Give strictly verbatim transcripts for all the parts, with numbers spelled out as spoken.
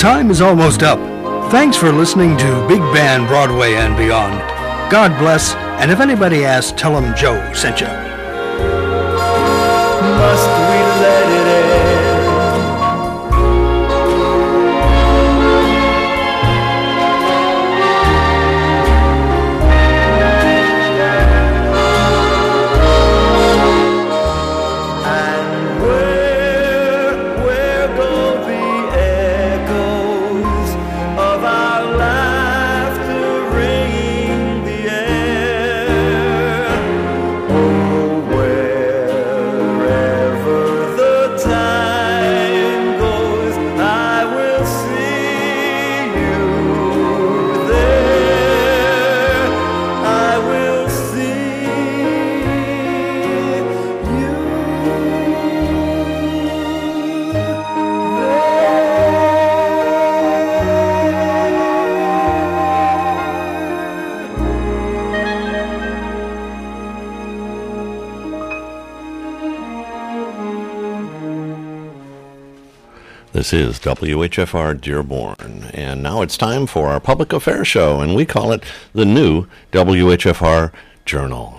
time is almost up. Thanks for listening to Big Band Broadway and Beyond. God bless, and if anybody asks, tell them Joe sent you. Must we let it This is W H F R Dearborn, and now it's time for our public affairs show, and we call it the new W H F R Journal.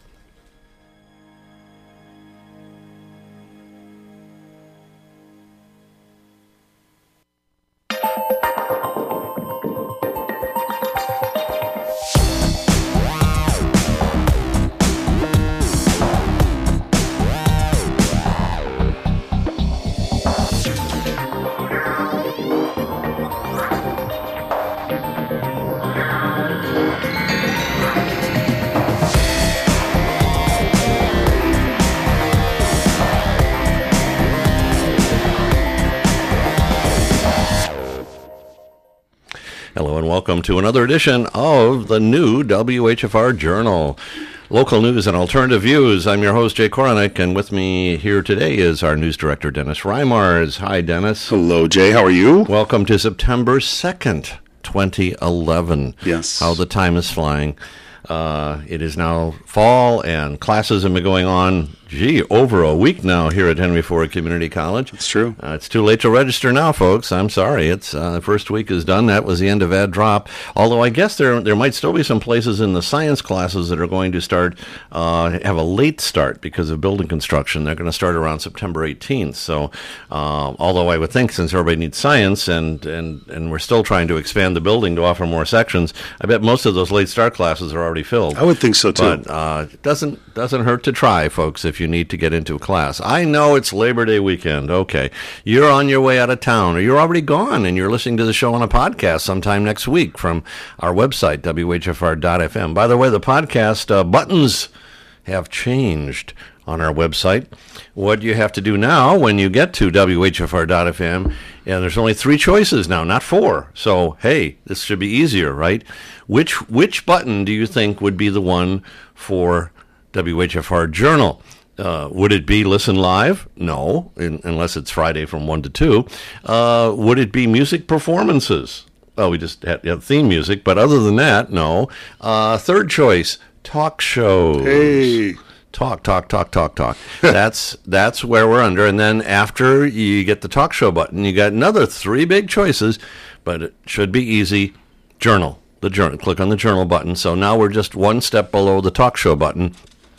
Hello and welcome to another edition of the new W H F R Journal. Local news and alternative views. I'm your host, Jay Koronick, and with me here today is our news director, Dennis Reimars. Hi, Dennis. Hello, Jay. How are you? Welcome to September second, twenty eleven. Yes. How the time is flying. Uh, it is now fall, and classes have been going on, gee, over a week now here at Henry Ford Community College. That's true. Uh, it's too late to register now, folks. I'm sorry. It's uh, the first week is done. That was the end of Ad Drop. Although I guess there there might still be some places in the science classes that are going to start, uh, have a late start because of building construction. They're going to start around September eighteenth. So, uh, although I would think since everybody needs science and, and, and we're still trying to expand the building to offer more sections, I bet most of those late start classes are already filled. I would think so, too. But uh, it doesn't, doesn't hurt to try, folks, if you need to get into a class. I know it's Labor Day weekend. Okay. You're on your way out of town, or you're already gone, and you're listening to the show on a podcast sometime next week from our website, W H F R dot F M. By the way, the podcast uh, buttons have changed on our website. What you have to do now when you get to W H F R dot F M, and there's only three choices now, not four. So, hey, this should be easier, right? Which which button do you think would be the one for W H F R Journal? Uh, would it be Listen Live? No, in, unless it's Friday from one to two. Uh, would it be Music Performances? Oh, we just had, had theme music, but other than that, no. Uh, third choice, Talk Shows. Hey. Talk, talk, talk, talk, talk. That's that's where we're under. And then after you get the talk show button, you got another three big choices, but it should be easy. Journal, the journal. Click on the journal button. So now we're just one step below the talk show button.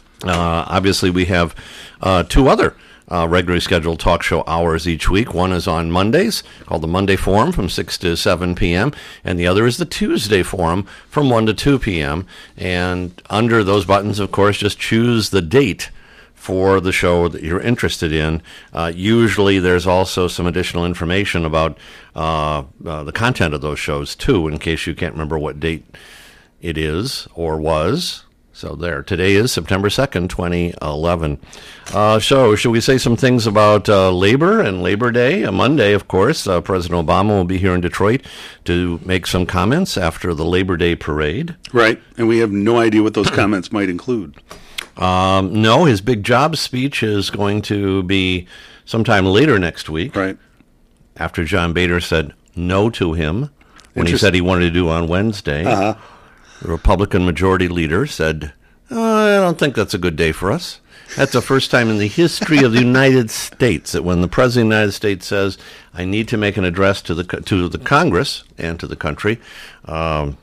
Uh, obviously, we have uh, two other uh, regularly scheduled talk show hours each week. One is on Mondays, called the Monday Forum from six to seven p.m., and the other is the Tuesday Forum from one to two p.m. And under those buttons, of course, just choose the date for the show that you're interested in. Uh, usually there's also some additional information about uh, uh, the content of those shows, too, in case you can't remember what date it is or was. So there, today is September second, twenty eleven. Uh, so should we say some things about uh, labor and Labor Day? A Monday, of course. Uh, President Obama will be here in Detroit to make some comments after the Labor Day parade. Right, and we have no idea what those comments might include. Um, no, his big job speech is going to be sometime later next week. Right. After John Boehner said no to him when he said he wanted to do on Wednesday. Uh-huh. The Republican majority leader said, oh, I don't think that's a good day for us. That's the first time in the history of the United States that when the President of the United States says, I need to make an address to the co- to the Congress and to the country, um,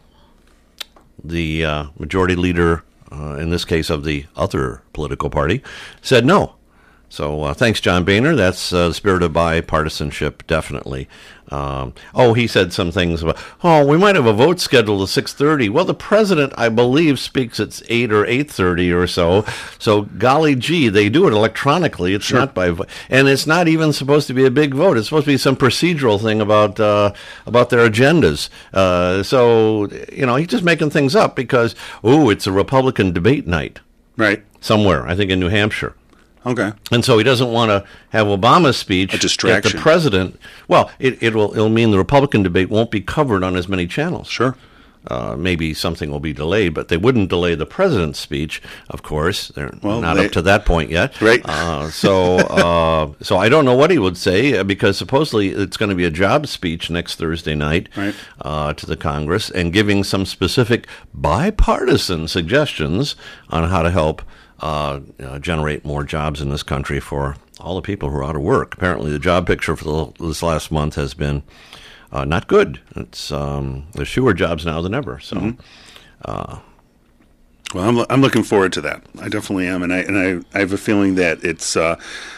the uh, majority leader, uh, in this case of the other political party, said no. So uh, thanks, John Boehner. That's uh, the spirit of bipartisanship, definitely. Um, oh, he said some things about, oh, we might have a vote scheduled at six thirty. Well, the president, I believe, speaks at eight or eight thirty or so. So, golly gee, they do it electronically. It's Sure. not by vo- and it's not even supposed to be a big vote. It's supposed to be some procedural thing about uh, about their agendas. Uh, so, you know, he's just making things up because, oh, it's a Republican debate night Right. somewhere, I think in New Hampshire. Okay. And so he doesn't want to have Obama's speech A distraction. that the president. Well, it it will it'll mean the Republican debate won't be covered on as many channels. Sure. Uh, maybe something will be delayed, but they wouldn't delay the president's speech. Of course, they're Well, not they- up to that point yet. Right. Uh, so, uh, so I don't know what he would say uh, because supposedly it's going to be a job speech next Thursday night Right. uh, to the Congress and giving some specific bipartisan suggestions on how to help uh, uh, generate more jobs in this country for all the people who are out of work. Apparently, the job picture for the, this last month has been uh, not good. It's um, there's fewer jobs now than ever. So. Mm-hmm. Well, I'm, I'm looking forward to that. I definitely am, and I and I, I have a feeling that it's. Uh,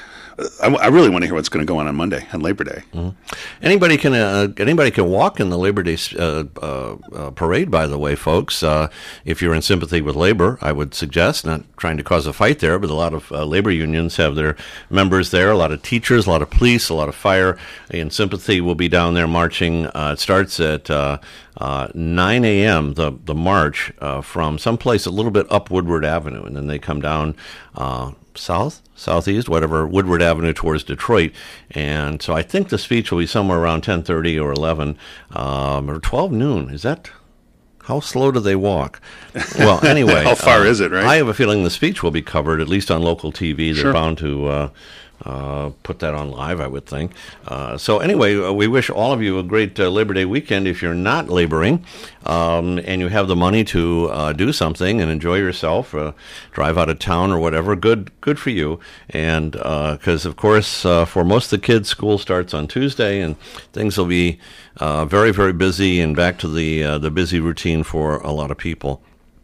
I, I really want to hear what's going to go on on Monday, on Labor Day. Mm-hmm. Anybody can uh, anybody can walk in the Labor Day uh, uh, uh, parade. By the way, folks, uh, if you're in sympathy with labor, I would suggest, not trying to cause a fight there, but a lot of uh, labor unions have their members there. A lot of teachers, a lot of police, a lot of fire in sympathy will be down there marching. Uh, it starts at uh, uh, nine a.m. the the march uh, from someplace a little bit up Woodward Avenue, and then they come down. Uh, south, southeast, whatever, Woodward Avenue towards Detroit. And so I think the speech will be somewhere around ten thirty or eleven um, or twelve noon. Is that, how slow do they walk? Well, anyway. How far uh, is it, right? I have a feeling the speech will be covered, at least on local T V. They're Sure. bound to uh, uh, put that on live, I would think. Uh, so anyway, uh, we wish all of you a great uh, Labor Day weekend if you're not laboring um, and you have the money to uh, do something and enjoy yourself, uh, drive out of town or whatever. Good good for you. And because, uh, of course, uh, for most of the kids, school starts on Tuesday and things will be uh, very, very busy and back to the, uh, the busy routine for a lot of people.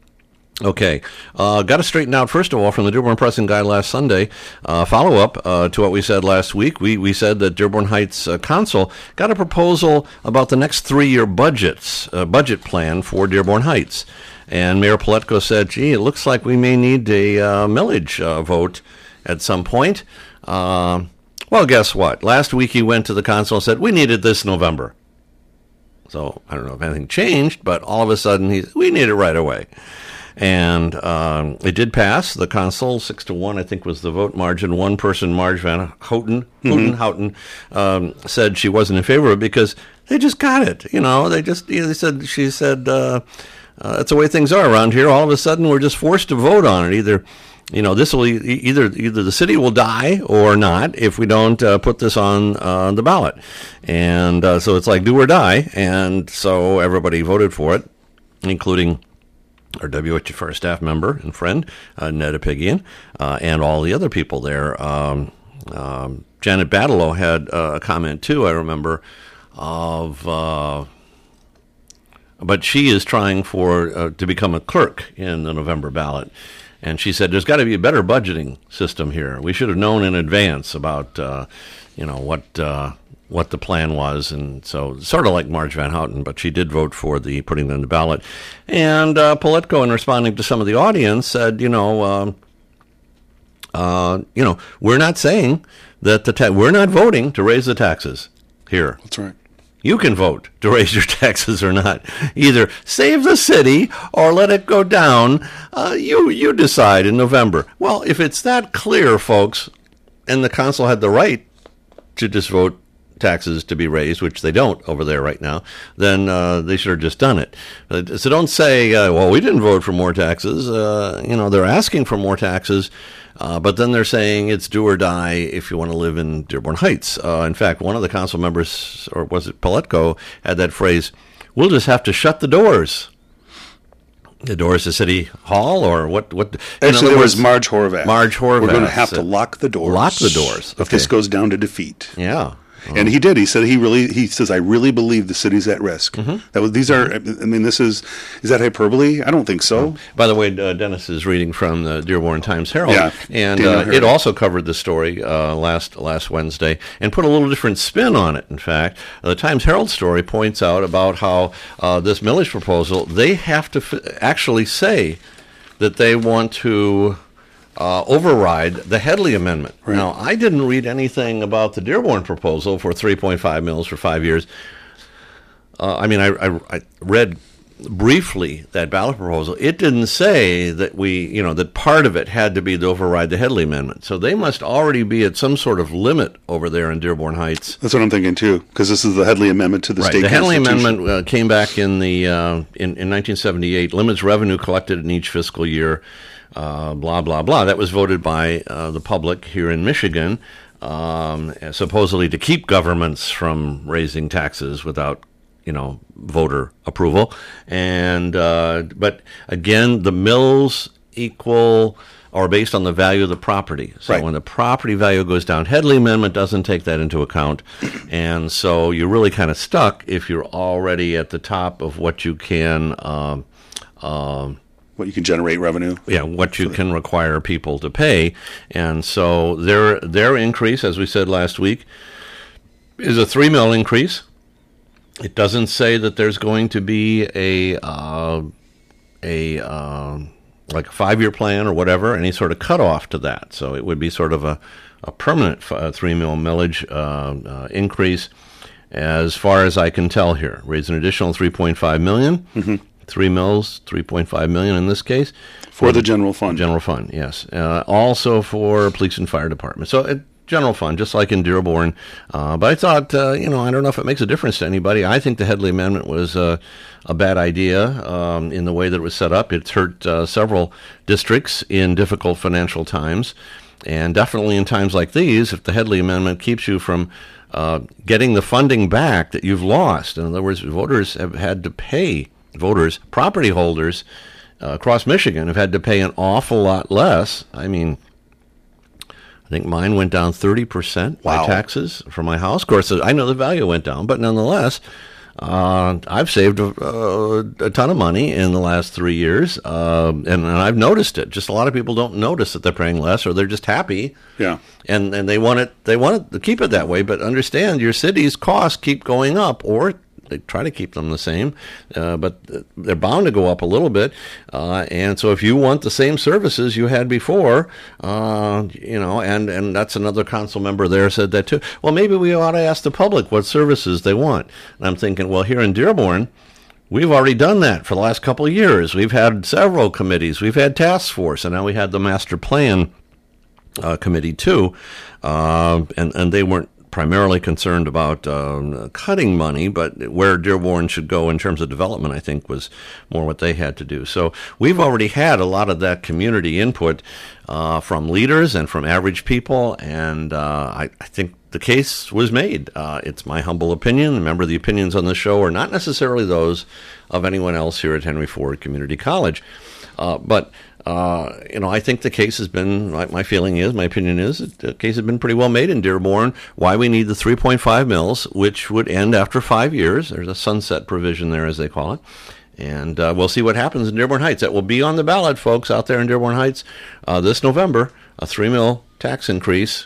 Okay, uh, got to straighten out, first of all, from the Dearborn Press and Guide last Sunday, uh, follow-up uh, to what we said last week. We we said that Dearborn Heights uh, Council got a proposal about the next three-year budgets, uh, budget plan for Dearborn Heights. And Mayor Poletko said, gee, it looks like we may need a uh, millage uh, vote at some point. Uh, well, guess what? Last week he went to the council and said, we needed this November. So I don't know if anything changed, but all of a sudden, he's, we need it right away. And um, it did pass. The council, six to one, I think, was the vote margin. One person, Marge Van Houten, Houten, Houten um, said she wasn't in favor of it because they just got it. You know, they just, you know, they said, she said, uh, uh, that's the way things are around here. All of a sudden, we're just forced to vote on it. Either, you know, this will e- either either the city will die or not if we don't uh, put this on uh, the ballot. And uh, so it's like do or die. And so everybody voted for it, including our W H F R staff member and friend, uh, Ned Apigian, uh, and all the other people there. Um, um, Janet Badelow had uh, a comment, too, I remember, of... Uh, but she is trying for uh, to become a clerk in the November ballot. And she said, there's got to be a better budgeting system here. We should have known in advance about, uh, you know, what... Uh, what the plan was, and so sort of like Marge Van Houten, but she did vote for the putting them in the ballot. And uh, Poletko, in responding to some of the audience, said, you know, um, uh, you know, we're not saying that the ta- we're not voting to raise the taxes here. That's right. You can vote to raise your taxes or not. Either save the city or let it go down. Uh, you you decide in November. Well, if it's that clear, folks, and the council had the right to just vote taxes to be raised, which they don't over there right now, then uh, they should have just done it. Uh, so don't say, uh, well, we didn't vote for more taxes. Uh, you know, they're asking for more taxes, uh, but then they're saying it's do or die if you want to live in Dearborn Heights. Uh, in fact, one of the council members, or was it Poletko, had that phrase, we'll just have to shut the doors. The doors to City Hall, or what? What? Actually, there was Marge Horvath. Marge Horvath. We're going to have to lock the doors. Lock the doors. If Okay. this goes down to defeat. Yeah. And he did. He said he really. He says, "I really believe the city's at risk." Mm-hmm. That was. These are. I mean, this is. Is that hyperbole? I don't think so. By the way, uh, Dennis is reading from the Dearborn Times Herald, Yeah, and Daniel uh, it Herald. also covered the story uh, last last Wednesday and put a little different spin on it. In fact, the Times Herald story points out about how uh, this millage proposal, they have to f- actually say that they want to uh, override the Headley Amendment. Right. Now, I didn't read anything about the Dearborn proposal for three point five mils for five years. Uh, I mean, I, I, I read briefly that ballot proposal. It didn't say that we, you know, that part of it had to be to override the Headley Amendment. So they must already be at some sort of limit over there in Dearborn Heights. That's what I'm thinking too, because this is the Headley Amendment to the Right. state The Headley constitution. Amendment uh, came back in the uh, in, in nineteen seventy-eight. Limits revenue collected in each fiscal year. Uh, blah blah blah. That was voted by uh, the public here in Michigan, um, supposedly to keep governments from raising taxes without, you know, voter approval. And uh, but again, the mills equal or based on the value of the property. So Right. when the property value goes down, Headley Amendment doesn't take that into account, and so you're really kind of stuck if you're already at the top of what you can. Um, um, What you can generate revenue. yeah, what you can require people to pay. And so their their increase, as we said last week, is a three mil increase. It doesn't say that there's going to be a uh, a um, like a five year plan or whatever, any sort of cutoff to that. So it would be sort of a a permanent f- uh, three mil millage uh, uh, increase, as far as I can tell here. Raise an additional three point five million. Mm-hmm. Three mills, three point five million in this case. For the general fund. General fund, yes. Uh, also for police and fire department. So uh, general fund, just like in Dearborn. Uh, but I thought, uh, you know, I don't know if it makes a difference to anybody. I think the Headley Amendment was uh, a bad idea um, in the way that it was set up. It's hurt uh, several districts in difficult financial times. And definitely in times like these, if the Headley Amendment keeps you from uh, getting the funding back that you've lost, in other words, voters have had to pay, voters, property holders uh, across Michigan have had to pay an awful lot less. I mean, I think mine went down thirty percent Wow. by taxes for my house. Of course, I know the value went down, but nonetheless, uh, I've saved a, a, a ton of money in the last three years, uh, and, and I've noticed it. Just a lot of people don't notice that they're paying less, or they're just happy, Yeah. and and they want it. They want it to keep it that way. But understand, your city's costs keep going up, or they try to keep them the same, uh, but they're bound to go up a little bit. Uh, and so if you want the same services you had before, uh, you know, and, and that's another council member there said that too. Well, maybe we ought to ask the public what services they want. And I'm thinking, well, here in Dearborn, we've already done that for the last couple of years. We've had several committees. We've had task force, and now we had the master plan uh, committee too. Uh, and, and they weren't primarily concerned about um, cutting money, but where Dearborn should go in terms of development, I think, was more what they had to do. So we've already had a lot of that community input uh, from leaders and from average people, and uh, I, I think the case was made. Uh, it's my humble opinion. Remember, the opinions on the show are not necessarily those of anyone else here at Henry Ford Community College. Uh, but Uh, you know, I think the case has been, my, my feeling is, my opinion is, that the case has been pretty well made in Dearborn. Why we need the three point five mils, which would end after five years. There's a sunset provision there, as they call it. And uh, we'll see what happens in Dearborn Heights. That will be on the ballot, folks, out there in Dearborn Heights uh, this November, a three mil tax increase.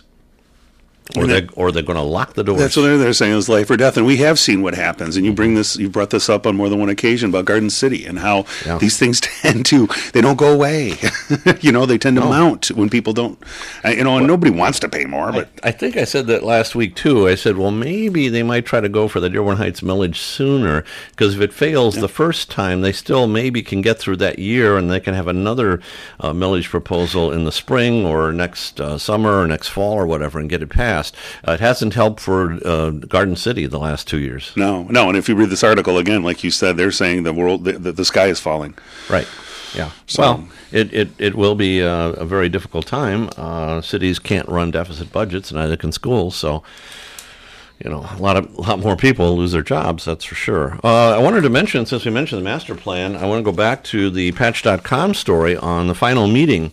Or they or they're going to lock the doors. That's what they're, they're saying is life or death, and we have seen what happens. And you bring this, you brought this up on more than one occasion about Garden City and how Yeah. these things tend to, they don't go away. you know, they tend to No. mount when people don't. I, you know, and nobody wants to pay more, but I, I think I said that last week too. I said, well, maybe they might try to go for the Dearborn Heights millage sooner, because if it fails the first time, they still maybe can get through that year, and they can have another uh, millage proposal in the spring or next uh, summer or next fall or whatever, and get it passed. Uh, it hasn't helped for uh, Garden City the last two years. no, no. And if you read this article again, like you said, they're saying the world, the, the, the sky is falling. Right. Yeah. So- well, it, it, it will be a, a very difficult time. Uh, cities can't run deficit budgets, neither can schools. So, you know, a lot of a lot more people lose their jobs, that's for sure. Uh, I wanted to mention, since we mentioned the master plan, I want to go back to the Patch dot com story on the final meeting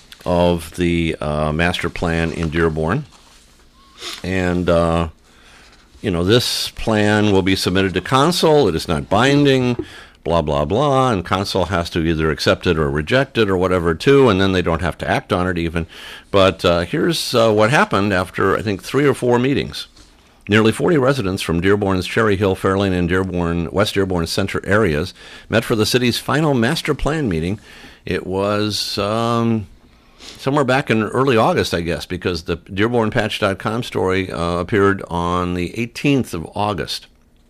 of the uh, master plan in Dearborn. And, uh, you know, this plan will be submitted to Council. It is not binding, blah, blah, blah. And Council has to either accept it or reject it or whatever, too, and then they don't have to act on it even. But uh, here's uh, what happened after, I think, three or four meetings. Nearly forty residents from Dearborn's Cherry Hill, Fairlane, and Dearborn, West Dearborn Center areas met for the city's final master plan meeting. It was um, somewhere back in early August, I guess, because the Dearborn Patch dot com story uh, appeared on the eighteenth of August.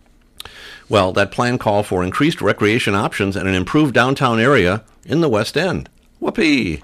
Well, that plan called for increased recreation options and an improved downtown area in the West End. Whoopee!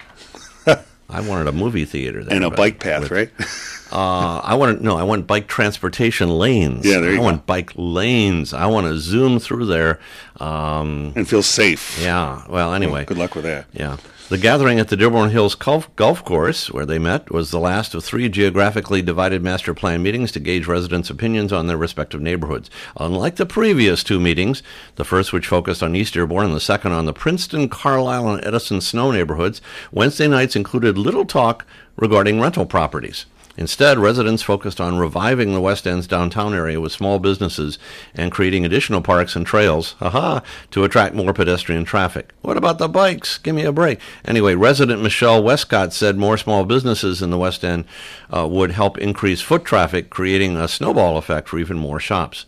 I wanted a movie theater there. And a bike path, with, right? uh, I want no, I want bike transportation lanes. Yeah, there you I go. want bike lanes. I want to zoom through there. Um, And feel safe. yeah. Well, anyway. Good luck with that. Yeah. The gathering at the Dearborn Hills Golf, Golf Course, where they met, was the last of three geographically divided master plan meetings to gauge residents' opinions on their respective neighborhoods. Unlike the previous two meetings, the first which focused on East Dearborn and the second on the Princeton, Carlisle, and Edison Snow neighborhoods, Wednesday nights included little talk regarding rental properties. Instead, residents focused on reviving the West End's downtown area with small businesses and creating additional parks and trails, haha, to attract more pedestrian traffic. What about the bikes? Give me a break. Anyway, resident Michelle Westcott said more small businesses in the West End uh, would help increase foot traffic, creating a snowball effect for even more shops.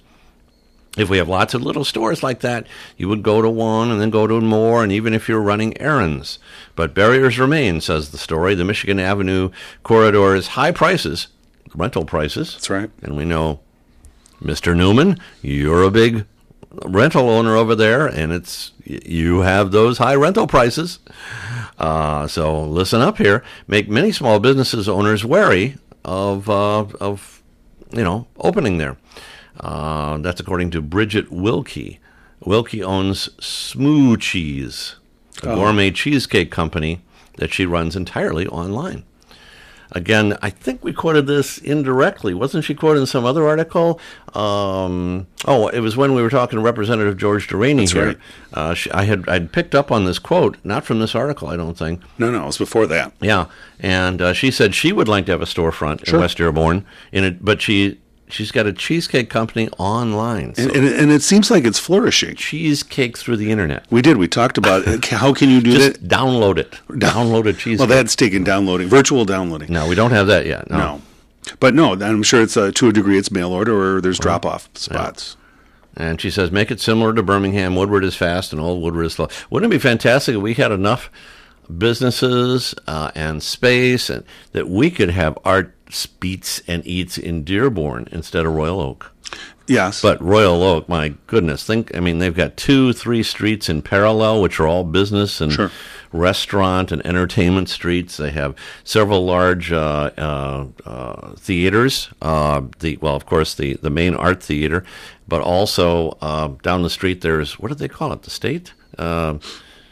If we have lots of little stores like that, you would go to one and then go to more, and even if you're running errands. But barriers remain, says the story. The Michigan Avenue corridor's high prices, rental prices. That's right. And we know, Mister Newman, you're a big rental owner over there, and it's you have those high rental prices. Uh, so listen up here. Make many small businesses owners wary of, uh, of you know, opening there. Uh, that's according to Bridget Wilkie. Wilkie owns Smoochies, a Oh. gourmet cheesecake company that she runs entirely online. Again, I think we quoted this indirectly. Wasn't she quoted in some other article? Um, oh, it was when we were talking to Representative George Delaney That's here. right. Uh, she, I had I'd picked up on this quote, not from this article, I don't think. No, no, it was before that. Yeah, and uh, she said she would like to have a storefront Sure. in West Dearborn, in it, but she she's got a cheesecake company online. So And, and, and it seems like it's flourishing. cheesecake through the internet. We did. We talked about it. How can you do Just that? download it. Download a cheesecake. Well, that's taken downloading, virtual downloading. no, we don't have that yet. No. No. But no, I'm sure it's uh, to a degree it's mail order or there's drop off spots. And she says, make it similar to Birmingham. Woodward is fast and old Woodward is slow. Wouldn't it be fantastic if we had enough businesses uh, and space and that we could have art speets and eats in Dearborn instead of Royal Oak? Yes. But Royal Oak, my goodness, think, I mean, they've got two, three streets in parallel, which are all business and Sure. restaurant and entertainment streets. They have several large uh, uh, uh, theaters. Uh, the well, of course, the, the main art theater, but also uh, down the street there's, what do they call it, the State? Uh,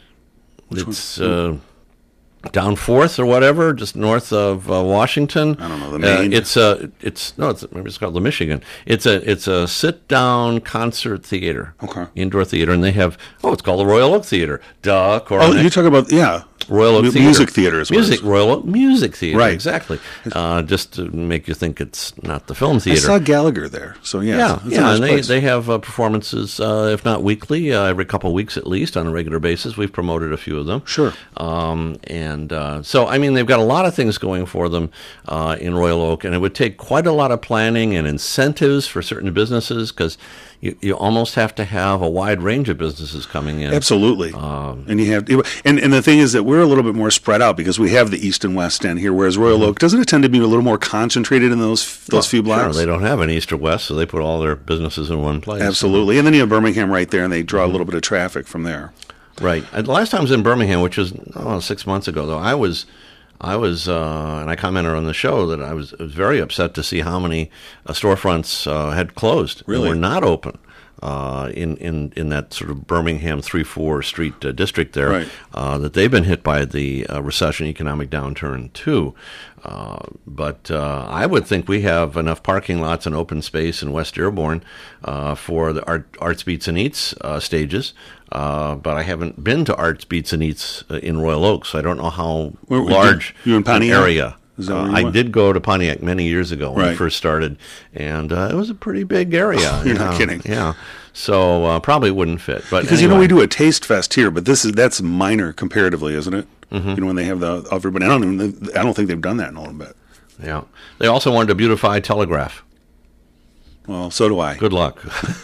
it's uh, down Fourth or whatever, just north of uh, Washington. I don't know, the Uh, main- it's a, it's no, it's maybe it's called the Michigan. It's a, it's a sit-down concert theater, Okay. indoor theater, and they have, oh, it's called the Royal Oak Theater. Duh, oh, Coronet. you talk about, yeah. Royal Oak Mu- Theater. Music theater is what it Music, is. Royal Oak Music Theater. Right. Exactly. Uh, just to make you think it's not the film I theater. saw Gallagher there. So, yeah. yeah, it's a yeah, nice and they, place. they have uh, performances, uh, if not weekly, uh, every couple of weeks at least, on a regular basis. We've promoted a few of them. Sure. Um, and uh, so, I mean, they've got a lot of things going for them uh, in Royal Oak, and it would take quite a lot of planning and incentives for certain businesses because you, you almost have to have a wide range of businesses coming in. Absolutely. Um, and you have, and, and the thing is that we're a little bit more spread out because we have the East and West End here, whereas Royal Oak, doesn't it tend to be a little more concentrated in those those few Mm-hmm. Sure, blocks? they don't have an East or West, so they put all their businesses in one place. Absolutely. And then you have Birmingham right there, and they Mm-hmm. draw a little bit of traffic from there. Right. And the last time I was in Birmingham, which was oh, six months ago, though, I was, I was, uh, and I commented on the show that I was, I was very upset to see how many uh, storefronts uh, had closed. Really? They were not open. uh, in, in, in that sort of Birmingham three four Street uh, district there, Right. uh, that they've been hit by the uh, recession, economic downturn too. Uh, but uh, I would think we have enough parking lots and open space in West Dearborn uh, for the Art, Arts Beats and Eats uh, stages. Uh, but I haven't been to Arts Beats and Eats uh, in Royal Oak, so I don't know how Where- where large you- you in an Pontiac? area. Is that Uh, where you I went? did go to Pontiac many years ago when Right. I first started, and uh, it was a pretty big area. You're not Yeah, kidding. Yeah, so uh, probably wouldn't fit. But Because you know anyway. we do a taste fest here, but this is that's minor comparatively, isn't it? Mm-hmm. You know when they have the everybody. I don't even. I don't think they've done that in a little bit. Yeah, they also wanted to beautify Telegraph. Well, so do I. Good luck.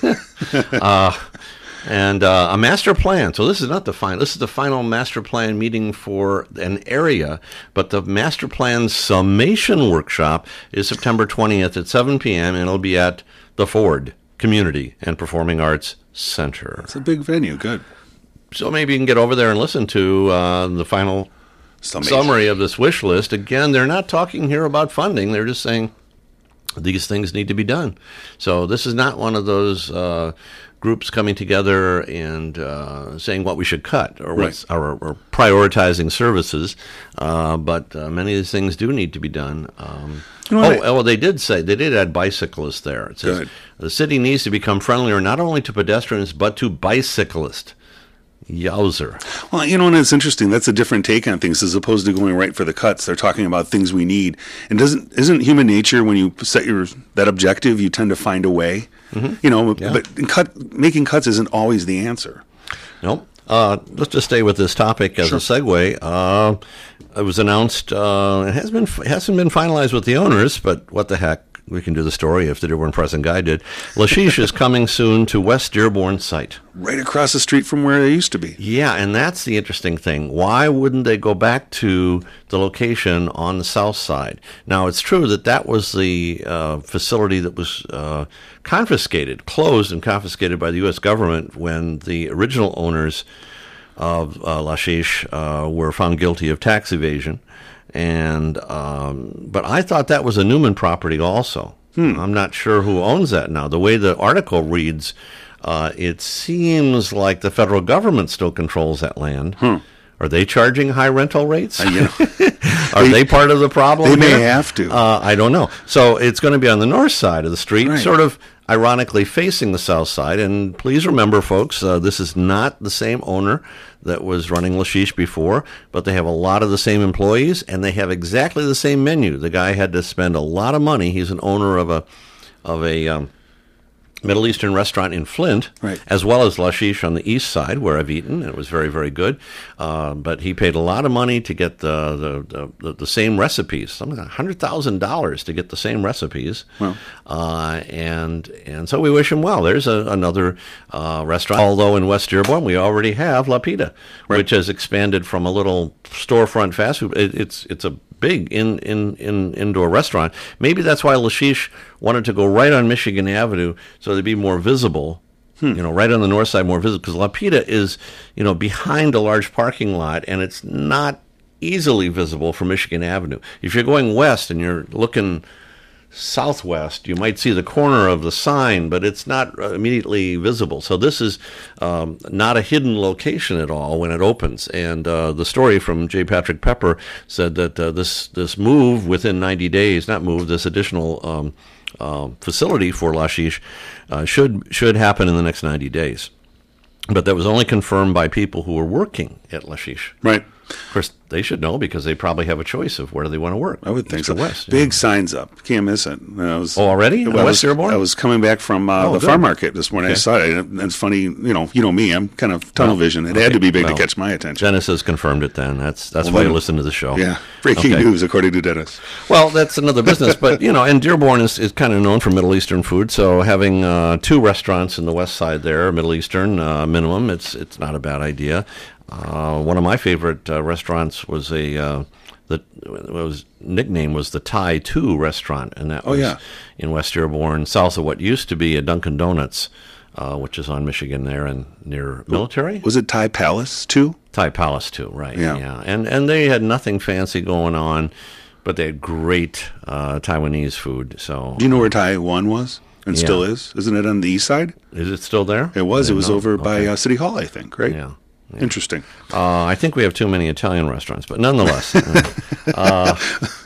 uh, and uh, a master plan. So this is not the final. This is the final master plan meeting for an area, but the master plan summation workshop is September twentieth at seven p.m. and it'll be at the Ford Community and Performing Arts Center. It's a big venue. Good. So maybe you can get over there and listen to uh, the final Summation. summary of this wish list. Again, they're not talking here about funding. They're just saying these things need to be done. So this is not one of those uh, groups coming together and uh, saying what we should cut or, what's, or, or prioritizing services. Uh, but uh, many of these things do need to be done. Um, You know oh, what I- well, they did say, they did add bicyclists there. It says Good. the city needs to become friendlier not only to pedestrians but to bicyclists. Yowzer. Well, you know, and it's interesting. That's a different take on things as opposed to going right for the cuts. They're talking about things we need. And doesn't isn't human nature when you set your that objective, you tend to find a way. Mm-hmm. You know, Yeah. but cut making cuts isn't always the answer. Nope. Uh, let's just stay with this topic as Sure. a segue. Uh, it was announced. Uh, it has been it hasn't been finalized with the owners, but what the heck? We can do the story if the Dearborn Press and Guide did. Lashish is coming soon to West Dearborn site. Right across the street from where they used to be. Yeah, and that's the interesting thing. Why wouldn't they go back to the location on the south side? Now, it's true that that was the uh, facility that was uh, confiscated, closed and confiscated by the U S government when the original owners of uh, Lashish uh, were found guilty of tax evasion. And um, but I thought that was a Newman property also. Hmm. I'm not sure who owns that now. The way the article reads, uh, it seems like the federal government still controls that land. Hmm. Are they charging high rental rates? Uh, you know, Are they, they part of the problem? They may here? have to. Uh, I don't know. So it's going to be on the north side of the street, Right. sort of ironically facing the south side. And please remember, folks, uh, this is not the same owner that was running Lashish before, but they have a lot of the same employees, and they have exactly the same menu. The guy had to spend a lot of money. He's an owner of a of a um, Middle Eastern restaurant in Flint, Right. as well as Lashish on the east side, where I've eaten. It was very, very good. Uh, but he paid a lot of money to get the the, the, the same recipes, something like one hundred thousand dollars to get the same recipes. Wow. Uh, and and so we wish him well. There's a, another uh, restaurant, although in West Dearborn we already have La Pita, Right. which has expanded from a little storefront fast food. It, it's it's a big in, in, in indoor restaurant. Maybe that's why Lashish wanted to go right on Michigan Avenue so they'd be more visible. You know, right on the north side, more visible, because La Pita is, you know, behind a large parking lot, and it's not easily visible from Michigan Avenue. If you're going west and you're looking southwest, you might see the corner of the sign, but it's not uh, immediately visible. So this is um, not a hidden location at all when it opens. And uh, the story from J. Patrick Pepper said that uh, this this move within ninety days, not move, this additional um, uh, facility for Lashish uh, should should happen in the next ninety days. But that was only confirmed by people who were working at Lashish. Right. Of course, they should know because they probably have a choice of where they want to work. I would think East so. or west. Big yeah. signs up. Can't miss it. And I was, Oh, already? In I West was, Dearborn? I was coming back from uh, Oh, the good. farm market this morning. I Okay. saw it. And it's funny, you know, you know me. I'm kind of tunnel Well, vision. It okay, had to be big well, to catch my attention. Dennis has confirmed it then. That's that's Well, why then- you listen to the show. Yeah. Breaking Okay. news, according to Dennis. Well, that's another business. But, you know, and Dearborn is, is kind of known for Middle Eastern food. So having uh, two restaurants in the west side there, Middle Eastern uh, minimum, it's it's not a bad idea. Uh, one of my favorite uh, restaurants was a uh, the was nickname was the Thai Two restaurant, and that Oh, was yeah. in West Dearborn, south of what used to be a Dunkin' Donuts, uh, which is on Michigan there and near Military. Was it Thai Palace, too? Thai Palace too, right? Yeah. and and they had nothing fancy going on, but they had great uh, Taiwanese food. So Do you know where Taiwan was? and Yeah. still is. Isn't it on the east side? Is it still there? It was. I It was didn't know. over by Okay. uh, City Hall, I think, right? Yeah. Interesting. Uh, I think we have too many Italian restaurants, but nonetheless, uh,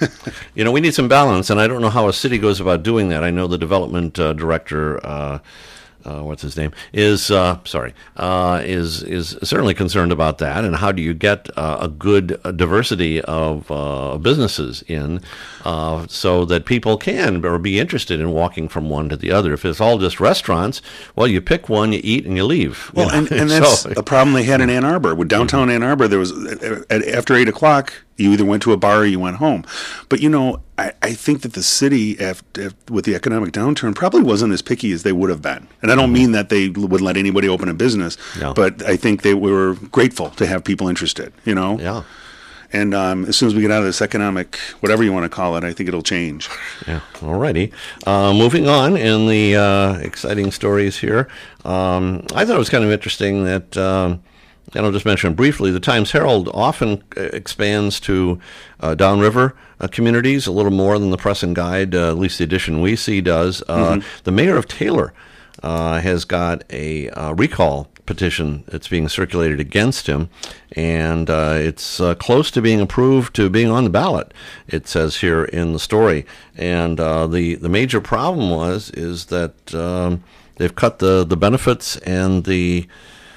you know, we need some balance, and I don't know how a city goes about doing that. I know the development uh, director, uh, uh, what's his name, is uh, sorry, uh, is is certainly concerned about that. And how do you get uh, a good uh, diversity of uh, businesses in, uh, so that people can or be interested in walking from one to the other? If it's all just restaurants, well, you pick one, you eat, and you leave. you Well, know? and, and that's So- a problem they had in Ann Arbor. With downtown Ann Arbor, there was at, at, after eight o'clock, you either went to a bar or you went home. But you know, I, I think that the city, after, with the economic downturn, probably wasn't as picky as they would have been. And I don't mean that they would let anybody open a business, No. but I think they were grateful to have people interested. You know, yeah. And um, as soon as we get out of this economic, whatever you want to call it, I think it'll change. Yeah. Alrighty. Uh, moving on in the uh, exciting stories here. Um, I thought it was kind of interesting that, um, and I'll just mention briefly, the Times Herald often uh, expands to uh, downriver uh, communities a little more than the Press and Guide, uh, at least the edition we see does. Uh, The mayor of Taylor uh, has got a uh, recall petition that's being circulated against him, and uh, it's uh, close to being approved to being on the ballot, it says here in the story. And uh, the, the major problem was is that um, they've cut the, the benefits and the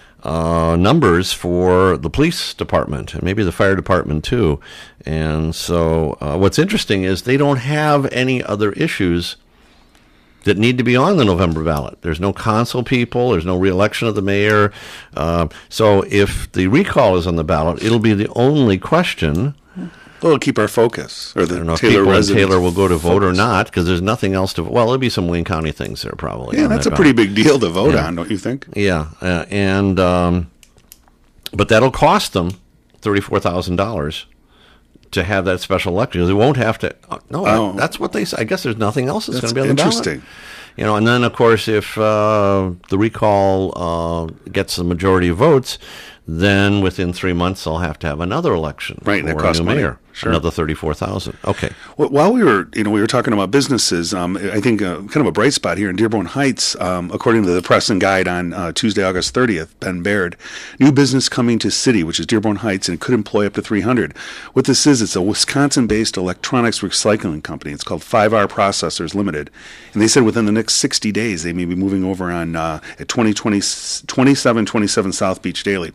uh, numbers for the police department and maybe the fire department too. And so uh, what's interesting is they don't have any other issues that need to be on the November ballot. There's no consul people. There's no reelection of the mayor. Uh, so if the recall is on the ballot, it'll be the only question. Well, it'll keep our focus, or I the don't know if Taylor people in residents' Taylor will go to vote or focus. not, because there's nothing else to. Well, there'll be some Wayne County things there probably. Yeah, on that's that a pretty ballot. big deal to vote Yeah. on, don't you think? Yeah, uh, and um, but that'll cost them thirty-four thousand dollars to have that special election. They won't have to. Uh, no, Oh. that's what they say. I guess there's nothing else that's, That's going to be on the ballot. interesting. You know, and then of course, if uh, the recall uh, gets the majority of votes, then within three months they'll have to have another election Right, and for that a costs new money. mayor. Sure. Another thirty-four thousand. Okay. Well, while we were, you know, we were talking about businesses. Um, I think uh, kind of a bright spot here in Dearborn Heights, um, according to the Press and Guide on uh, Tuesday, August thirtieth, Ben Baird, new business coming to city, which is Dearborn Heights, and could employ up to three hundred. What this is, it's a Wisconsin-based electronics recycling company. It's called five R Processors Limited, and they said within the next sixty days they may be moving over on uh, at twenty twenty, twenty-seven twenty-seven South Beach Daily.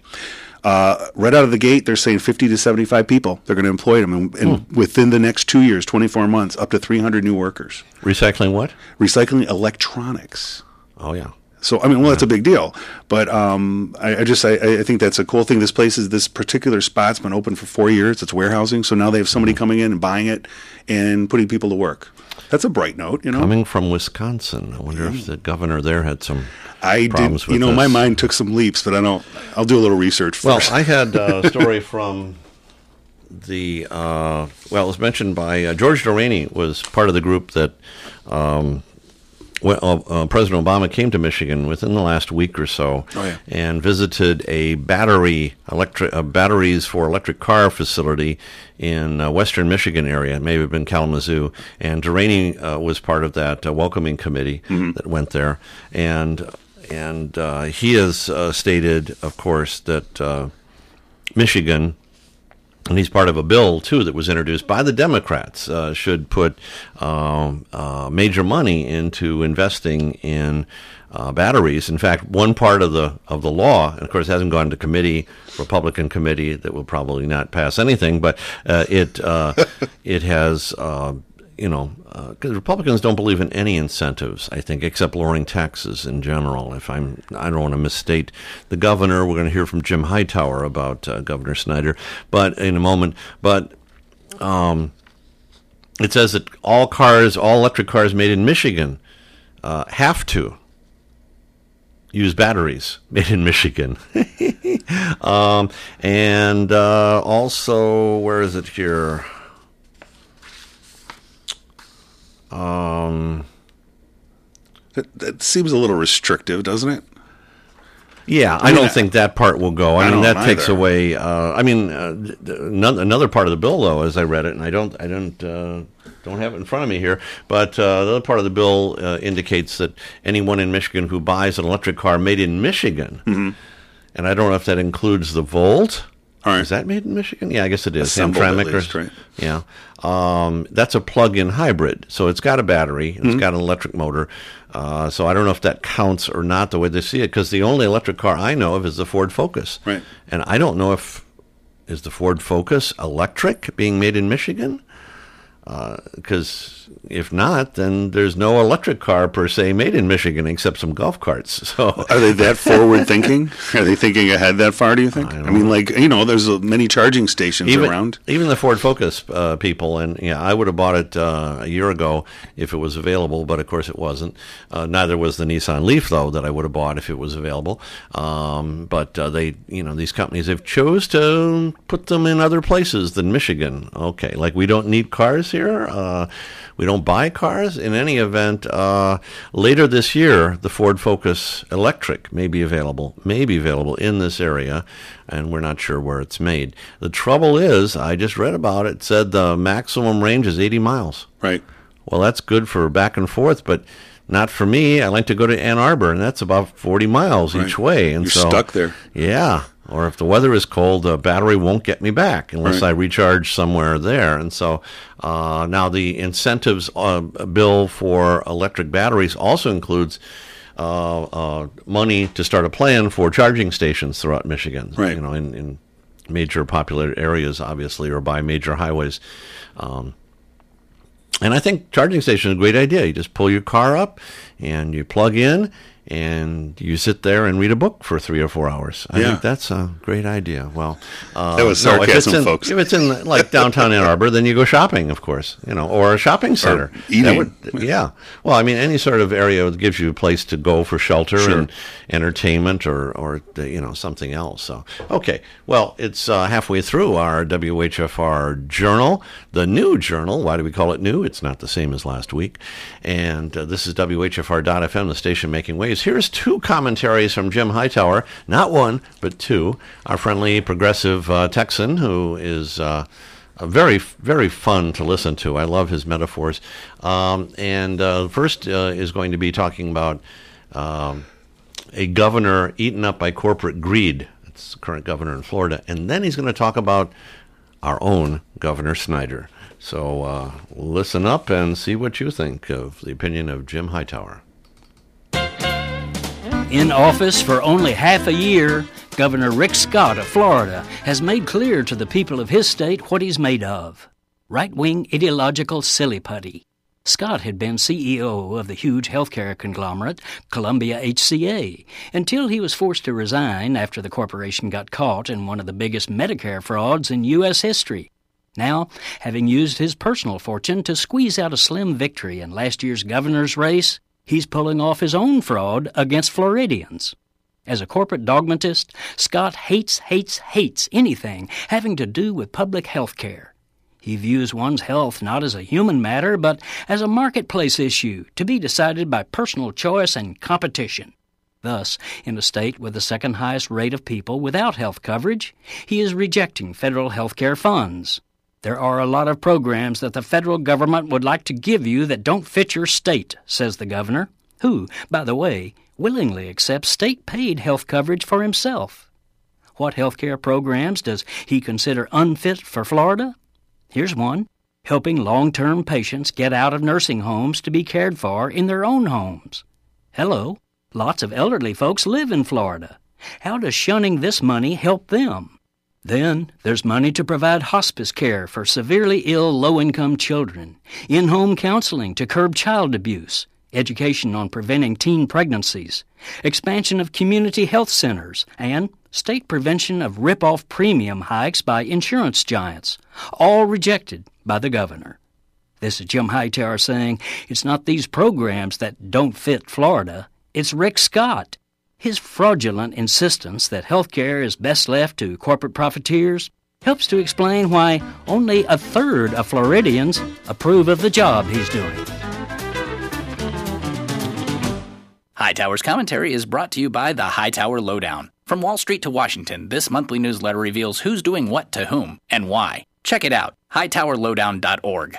Uh, right out of the gate, they're saying fifty to seventy-five people. They're going to employ them, and, and within the next two years, twenty-four months, up to three hundred new workers. Recycling what? Recycling electronics. Oh yeah. So I mean, well, that's a big deal. But um, I, I just I, I think that's a cool thing. This place is this particular spot's been open for four years. It's warehousing, so now they have somebody coming in and buying it and putting people to work. That's a bright note, you know. Coming from Wisconsin, I wonder if the governor there had some I problems did, with you know, this. my mind took some leaps, but I don't. I'll do a little research Well, first. I had a story from the, uh, well, it was mentioned by uh, George Delaney was part of the group that um, well, uh, uh, President Obama came to Michigan within the last week or so Oh, yeah. and visited a battery, electric, uh, batteries for electric car facility in uh, western Michigan area. It may have been Kalamazoo. And Delaney uh, was part of that uh, welcoming committee that went there. And And uh, he has uh, stated, of course, that uh, Michigan, and he's part of a bill, too, that was introduced by the Democrats, uh, should put um, uh, major money into investing in uh, batteries. In fact, one part of the of the law, and of course, it hasn't gone to committee, Republican committee, that will probably not pass anything, but uh, it uh, it has... Uh, You know, because uh, Republicans don't believe in any incentives, I think, except lowering taxes in general. If I'm, I don't want to misstate the governor. We're going to hear from Jim Hightower about uh, Governor Snyder, but in a moment. But um, it says that all cars, all electric cars made in Michigan, uh, have to use batteries made in Michigan. um, and uh, also, where is it here? Um, That, that seems a little restrictive, doesn't it? Yeah, I, I mean, don't think that part will go. I, I mean, don't that takes either. away. Uh, I mean, uh, another, another part of the bill, though, as I read it, and I don't, I don't, uh, don't have it in front of me here, but uh, the other part of the bill uh, indicates that anyone in Michigan who buys an electric car made in Michigan, Mm-hmm. and I don't know if that includes the Volt. All right. Is that made in Michigan? Yeah, I guess it is. Assembled at Hamtramck or- least, right? Yeah. Um, that's a plug-in hybrid, so it's got a battery, it's Mm-hmm. got an electric motor. Uh, so I don't know if that counts or not the way they see it, because the only electric car I know of is the Ford Focus. Right. And I don't know if, is the Ford Focus electric being made in Michigan? Because uh, if not, then there's no electric car per se made in Michigan except some golf carts. So Are they that forward thinking? Are they thinking ahead that far, do you think? I I, don't mean, know. like, you know, there's uh, many charging stations even, around. even the Ford Focus uh, people, and yeah, I would have bought it uh, a year ago if it was available, but of course it wasn't. Uh, neither was the Nissan Leaf, though, that I would have bought if it was available. Um, but uh, they, you know, these companies have chose to put them in other places than Michigan. Okay, like we don't need cars here. Uh, we don't buy cars. In any event, uh, later this year, the Ford Focus Electric may be available, may be available in this area, and we're not sure where it's made. The trouble is, I just read about it, it said the maximum range is eighty miles. Right. Well, that's good for back and forth, but not for me. I like to go to Ann Arbor, and that's about forty miles Right. each way. And You're so, stuck there. Yeah. Or if the weather is cold, the battery won't get me back unless Right. I recharge somewhere there. And so uh, now the incentives uh, bill for electric batteries also includes uh, uh, money to start a plan for charging stations throughout Michigan. Right. You know, in, in major populated areas, obviously, or by major highways. Um, and I think charging station is a great idea. You just pull your car up and you plug in and you sit there and read a book for three or four hours. I Yeah. think that's a great idea. Well, uh, That was no, if it's sarcasm, in, folks. If it's in like downtown Ann Arbor, then you go shopping, of course, you know, or a shopping center. That eating. would- yeah. Well, I mean, any sort of area that gives you a place to go for shelter Sure. and entertainment, or, or you know, something else. So, okay. Well, it's uh, halfway through our W H F R journal, the new journal. Why do we call it new? It's not the same as last week. And uh, this is W H F R dot F M, the station making waves. Here's two commentaries from Jim Hightower, not one, but two. Our friendly progressive uh, Texan, who is uh, uh, very, very fun to listen to. I love his metaphors. Um, and uh, first uh, is going to be talking about um, a governor eaten up by corporate greed. It's the current governor in Florida. And then he's going to talk about our own Governor Snyder. So uh, listen up and see what you think of the opinion of Jim Hightower. In office for only half a year, Governor Rick Scott of Florida has made clear to the people of his state what he's made of. Right-wing ideological silly putty. Scott had been C E O of the huge healthcare conglomerate Columbia H C A until he was forced to resign after the corporation got caught in one of the biggest Medicare frauds in U S history. Now, having used his personal fortune to squeeze out a slim victory in last year's governor's race, he's pulling off his own fraud against Floridians. As a corporate dogmatist, Scott hates, hates, hates anything having to do with public health care. He views one's health not as a human matter, but as a marketplace issue to be decided by personal choice and competition. Thus, in a state with the second highest rate of people without health coverage, he is rejecting federal health care funds. There are a lot of programs that the federal government would like to give you that don't fit your state, says the governor, who, by the way, willingly accepts state-paid health coverage for himself. What health care programs does he consider unfit for Florida? Here's one, helping long-term patients get out of nursing homes to be cared for in their own homes. Hello, lots of elderly folks live in Florida. How does shunning this money help them? Then there's money to provide hospice care for severely ill low-income children, in-home counseling to curb child abuse, education on preventing teen pregnancies, expansion of community health centers, and state prevention of rip-off premium hikes by insurance giants, all rejected by the governor. This is Jim Hightower saying it's not these programs that don't fit Florida, it's Rick Scott. His fraudulent insistence that health care is best left to corporate profiteers helps to explain why only a third of Floridians approve of the job he's doing. Hightower's commentary is brought to you by the Hightower Lowdown. From Wall Street to Washington, this monthly newsletter reveals who's doing what to whom and why. Check it out, hightower lowdown dot org.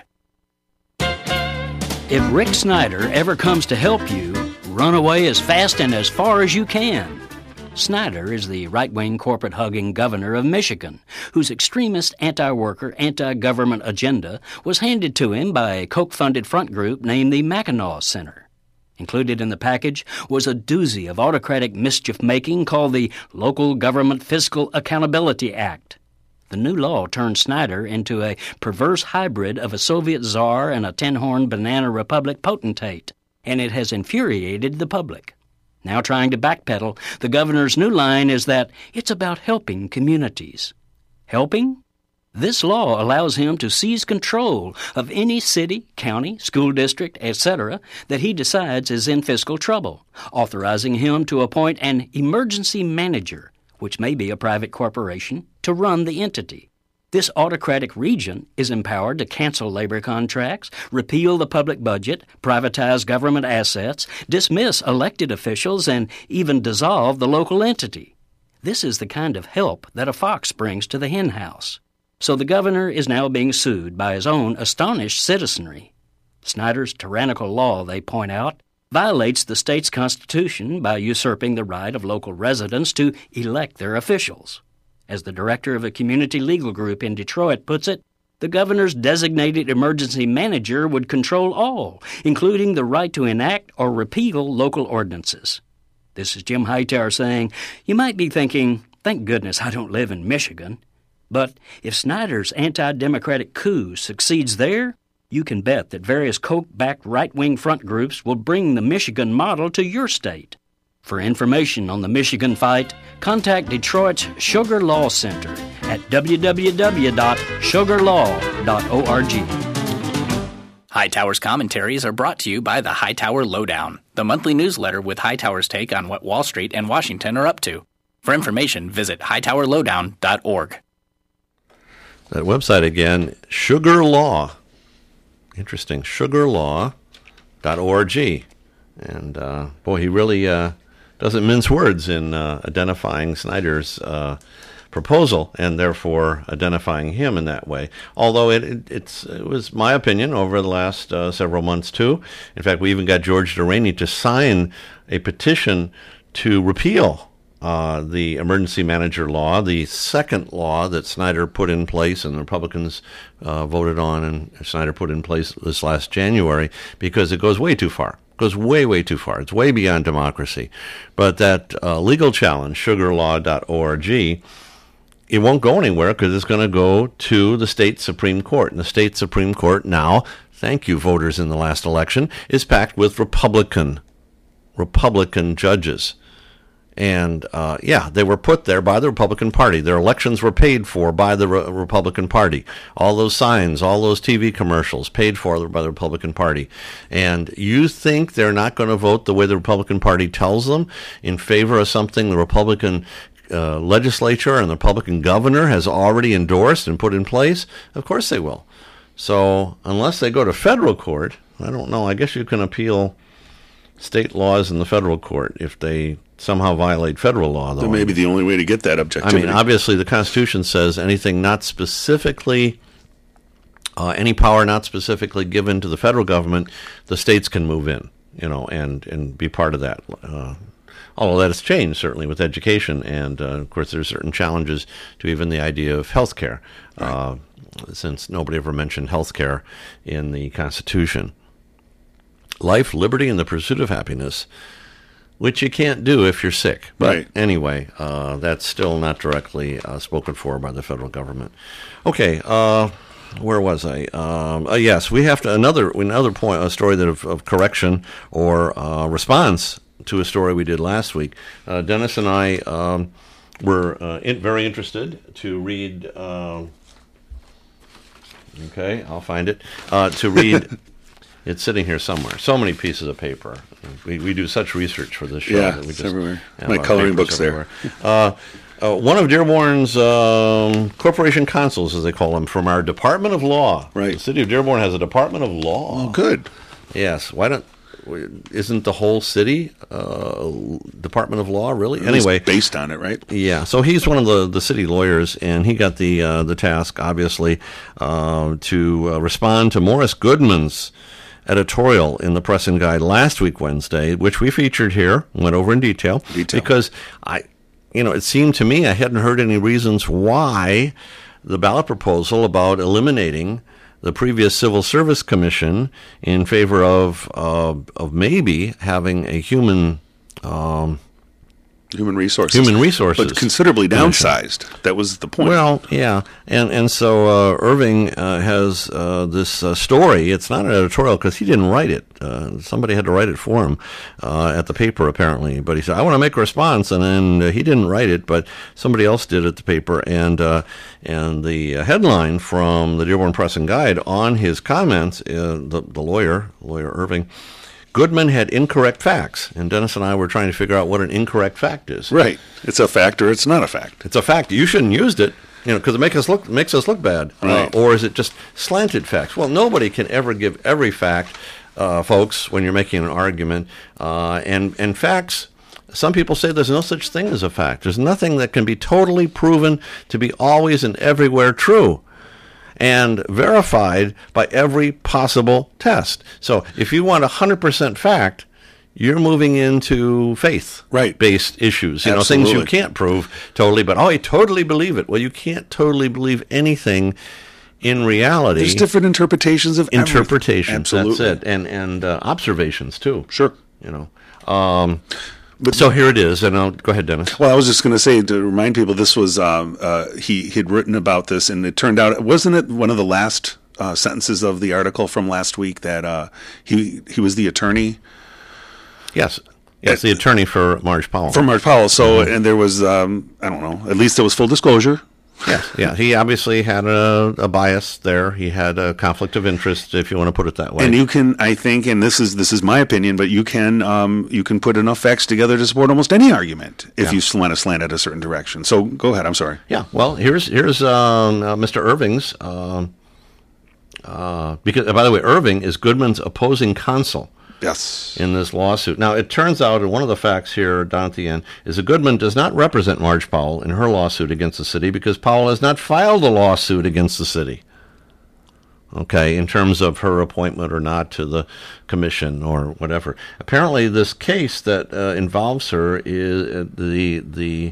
If Rick Snyder ever comes to help you, run away as fast and as far as you can. Snyder is the right-wing corporate-hugging governor of Michigan, whose extremist anti-worker, anti-government agenda was handed to him by a Koch-funded front group named the Mackinac Center. Included in the package was a doozy of autocratic mischief-making called the Local Government Fiscal Accountability Act. The new law turned Snyder into a perverse hybrid of a Soviet czar and a tin-horn banana republic potentate, and it has infuriated the public. Now trying to backpedal, the governor's new line is that it's about helping communities. Helping? This law allows him to seize control of any city, county, school district, et cetera that he decides is in fiscal trouble, authorizing him to appoint an emergency manager, which may be a private corporation, to run the entity. This autocratic region is empowered to cancel labor contracts, repeal the public budget, privatize government assets, dismiss elected officials, and even dissolve the local entity. This is the kind of help that a fox brings to the henhouse. So the governor is now being sued by his own astonished citizenry. Snyder's tyrannical law, they point out, violates the state's constitution by usurping the right of local residents to elect their officials. As the director of a community legal group in Detroit puts it, the governor's designated emergency manager would control all, including the right to enact or repeal local ordinances. This is Jim Hightower saying, you might be thinking, thank goodness I don't live in Michigan. But if Snyder's anti-democratic coup succeeds there, you can bet that various Koch-backed right-wing front groups will bring the Michigan model to your state. For information on the Michigan fight, contact Detroit's Sugar Law Center at w w w dot sugar law dot org. Hightower's commentaries are brought to you by the Hightower Lowdown, the monthly newsletter with Hightower's take on what Wall Street and Washington are up to. For information, visit hightower lowdown dot org. That website again, Sugar Law. Interesting, sugar law dot org. And, uh, boy, he really uh, doesn't mince words in uh, identifying Snyder's uh, proposal and therefore identifying him in that way. Although it, it, it's, it was my opinion over the last uh, several months, too. In fact, we even got George Delaney to sign a petition to repeal Uh, the emergency manager law, the second law that Snyder put in place and the Republicans uh, voted on and Snyder put in place this last January, because it goes way too far. It goes way, way too far. It's way beyond democracy. But that uh, legal challenge, sugar law dot org, it won't go anywhere because it's going to go to the state Supreme Court. And the state Supreme Court now, thank you voters in the last election, is packed with Republican, Republican judges. And, uh, yeah, they were put there by the Republican Party. Their elections were paid for by the Re- Republican Party. All those signs, all those T V commercials, paid for by the Republican Party. And you think they're not going to vote the way the Republican Party tells them in favor of something the Republican uh, legislature and the Republican governor has already endorsed and put in place? Of course they will. So unless they go to federal court, I don't know. I guess you can appeal state laws in the federal court if they somehow violate federal law, though. That may be the only way to get that objectivity. I mean, obviously, the Constitution says anything not specifically, uh, any power not specifically given to the federal government, the states can move in, you know, and, and be part of that. Uh, although that has changed, certainly, with education. And, uh, of course, there's certain challenges to even the idea of health care, right. uh, since nobody ever mentioned health care in the Constitution. Life, liberty, and the pursuit of happiness, which you can't do if you're sick. But right. anyway, uh, that's still not directly uh, spoken for by the federal government. Okay, uh, where was I? Um, uh, yes, we have to another another point, a story that of, of correction or uh, response to a story we did last week. Uh, Dennis and I um, were uh, in, very interested to read. Uh, okay, I'll find it. Uh, to read. It's sitting here somewhere. So many pieces of paper. We we do such research for this show. Yeah, that we it's just everywhere. My coloring book's everywhere. there. uh, uh, one of Dearborn's um, corporation consuls, as they call them, from our Department of Law. Right. The city of Dearborn has a Department of Law. Oh, good. Yes. Why don't isn't the whole city uh, Department of Law really? At least Anyway, based on it, right? yeah. So he's one of the, the city lawyers, and he got the uh, the task, obviously, uh, to uh, respond to Morris Goodman's editorial in the Press and Guide last week, Wednesday, which we featured here, went over in detail, Detail. because I, you know, it seemed to me I hadn't heard any reasons why the ballot proposal about eliminating the previous Civil Service Commission in favor of uh, of maybe having a human um, Human resources. human resources, But considerably commission. downsized. That was the point. Well, yeah, and and so uh, Irving uh, has uh, this uh, story. It's not an editorial because he didn't write it. Uh, somebody had to write it for him uh, at the paper, apparently. But he said, "I want to make a response," and then uh, he didn't write it, but somebody else did at the paper. And uh, and the headline from the Dearborn Press and Guide on his comments, uh, the the lawyer, lawyer Irving. Goodman had incorrect facts, and Dennis and I were trying to figure out what an incorrect fact is. Right. It's a fact or it's not a fact. It's a fact. You shouldn't have used it, you know, because it makes us look makes us look bad. Right. Uh, or is it just slanted facts? Well, nobody can ever give every fact, uh, folks, when you're making an argument. Uh, and and facts. Some people say there's no such thing as a fact. There's nothing that can be totally proven to be always and everywhere true and verified by every possible test. So if you want one hundred percent fact, you're moving into faith-based issues. You know, things you Absolutely. can't prove totally, but, oh, I totally believe it. Well, you can't totally believe anything in reality. There's different interpretations of everything. Interpretations, Absolutely. that's it. And, and uh, observations, too. Sure. You know. Um, But- so here it is, and I'll, go ahead, Dennis. Well, I was just going to say, to remind people, this was, um, uh, he had written about this, and it turned out, wasn't it one of the last uh, sentences of the article from last week that uh, he he was the attorney? Yes. Yes, the attorney for Marge Powell. For Mark Powell. So, Mm-hmm. and there was, um, I don't know, at least there was full disclosure. Yes, yeah. He obviously had a, a bias there. He had a conflict of interest, if you want to put it that way. And you can, I think, and this is this is my opinion, but you can um, you can put enough facts together to support almost any argument if Yeah. you want to slant it a certain direction. So go ahead. I'm sorry. Yeah, well, here's here's um, uh, Mister Irving's. Um, uh, because, by the way, Irving is Goodman's opposing counsel Yes. in this lawsuit. Now, it turns out, and one of the facts here down at the end, is that Goodman does not represent Marge Powell in her lawsuit against the city because Powell has not filed a lawsuit against the city. Okay, in terms of her appointment or not to the commission or whatever. Apparently, this case that uh, involves her is uh, the the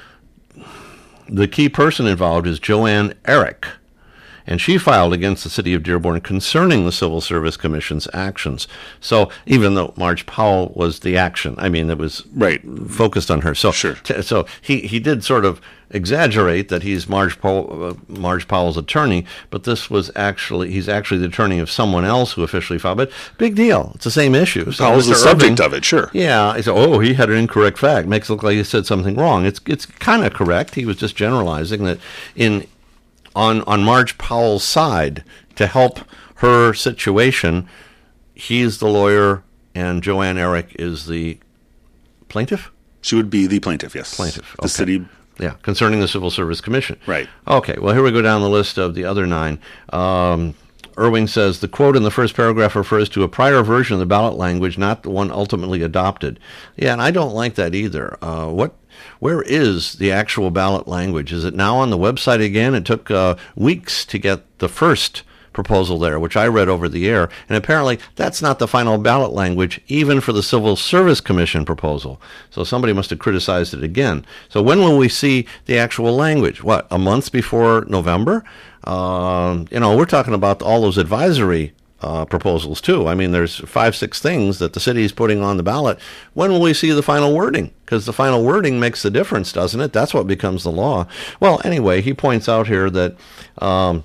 the key person involved is Joanne Eric. And she filed against the city of Dearborn concerning the Civil Service Commission's actions. So even though Marge Powell was the action, I mean, it was Right. focused on her. So, Sure. t- so he, he did sort of exaggerate that he's Marge Powell, uh, Marge Powell's attorney, but this was actually he's actually the attorney of someone else who officially filed. But big deal, it's the same issue. So Powell's the Mister subject Irving- of it, sure. Yeah, he said, oh, he had an incorrect fact. Makes it look like he said something wrong. It's it's kind of correct. He was just generalizing that in. On, on Marge Powell's side, to help her situation, he's the lawyer and Joanne Eric is the plaintiff? She would be the plaintiff, yes. Plaintiff, The okay. city. Yeah, concerning the Civil Service Commission. Right. Okay, well, here we go down the list of the other nine. Um, Irving says, the quote in the first paragraph refers to a prior version of the ballot language, not the one ultimately adopted. Yeah, and I don't like that either. Uh, what, where is the actual ballot language? Is it now on the website again? It took uh, weeks to get the first proposal there, which I read over the air, and apparently that's not the final ballot language, even for the Civil Service Commission proposal. So somebody must have criticized it again. So when will we see the actual language? What, a month before November? Um, you know, we're talking about all those advisory uh, proposals, too. I mean, there's five, six things that the city is putting on the ballot. When will we see the final wording? Because the final wording makes the difference, doesn't it? That's what becomes the law. Well, anyway, he points out here that um,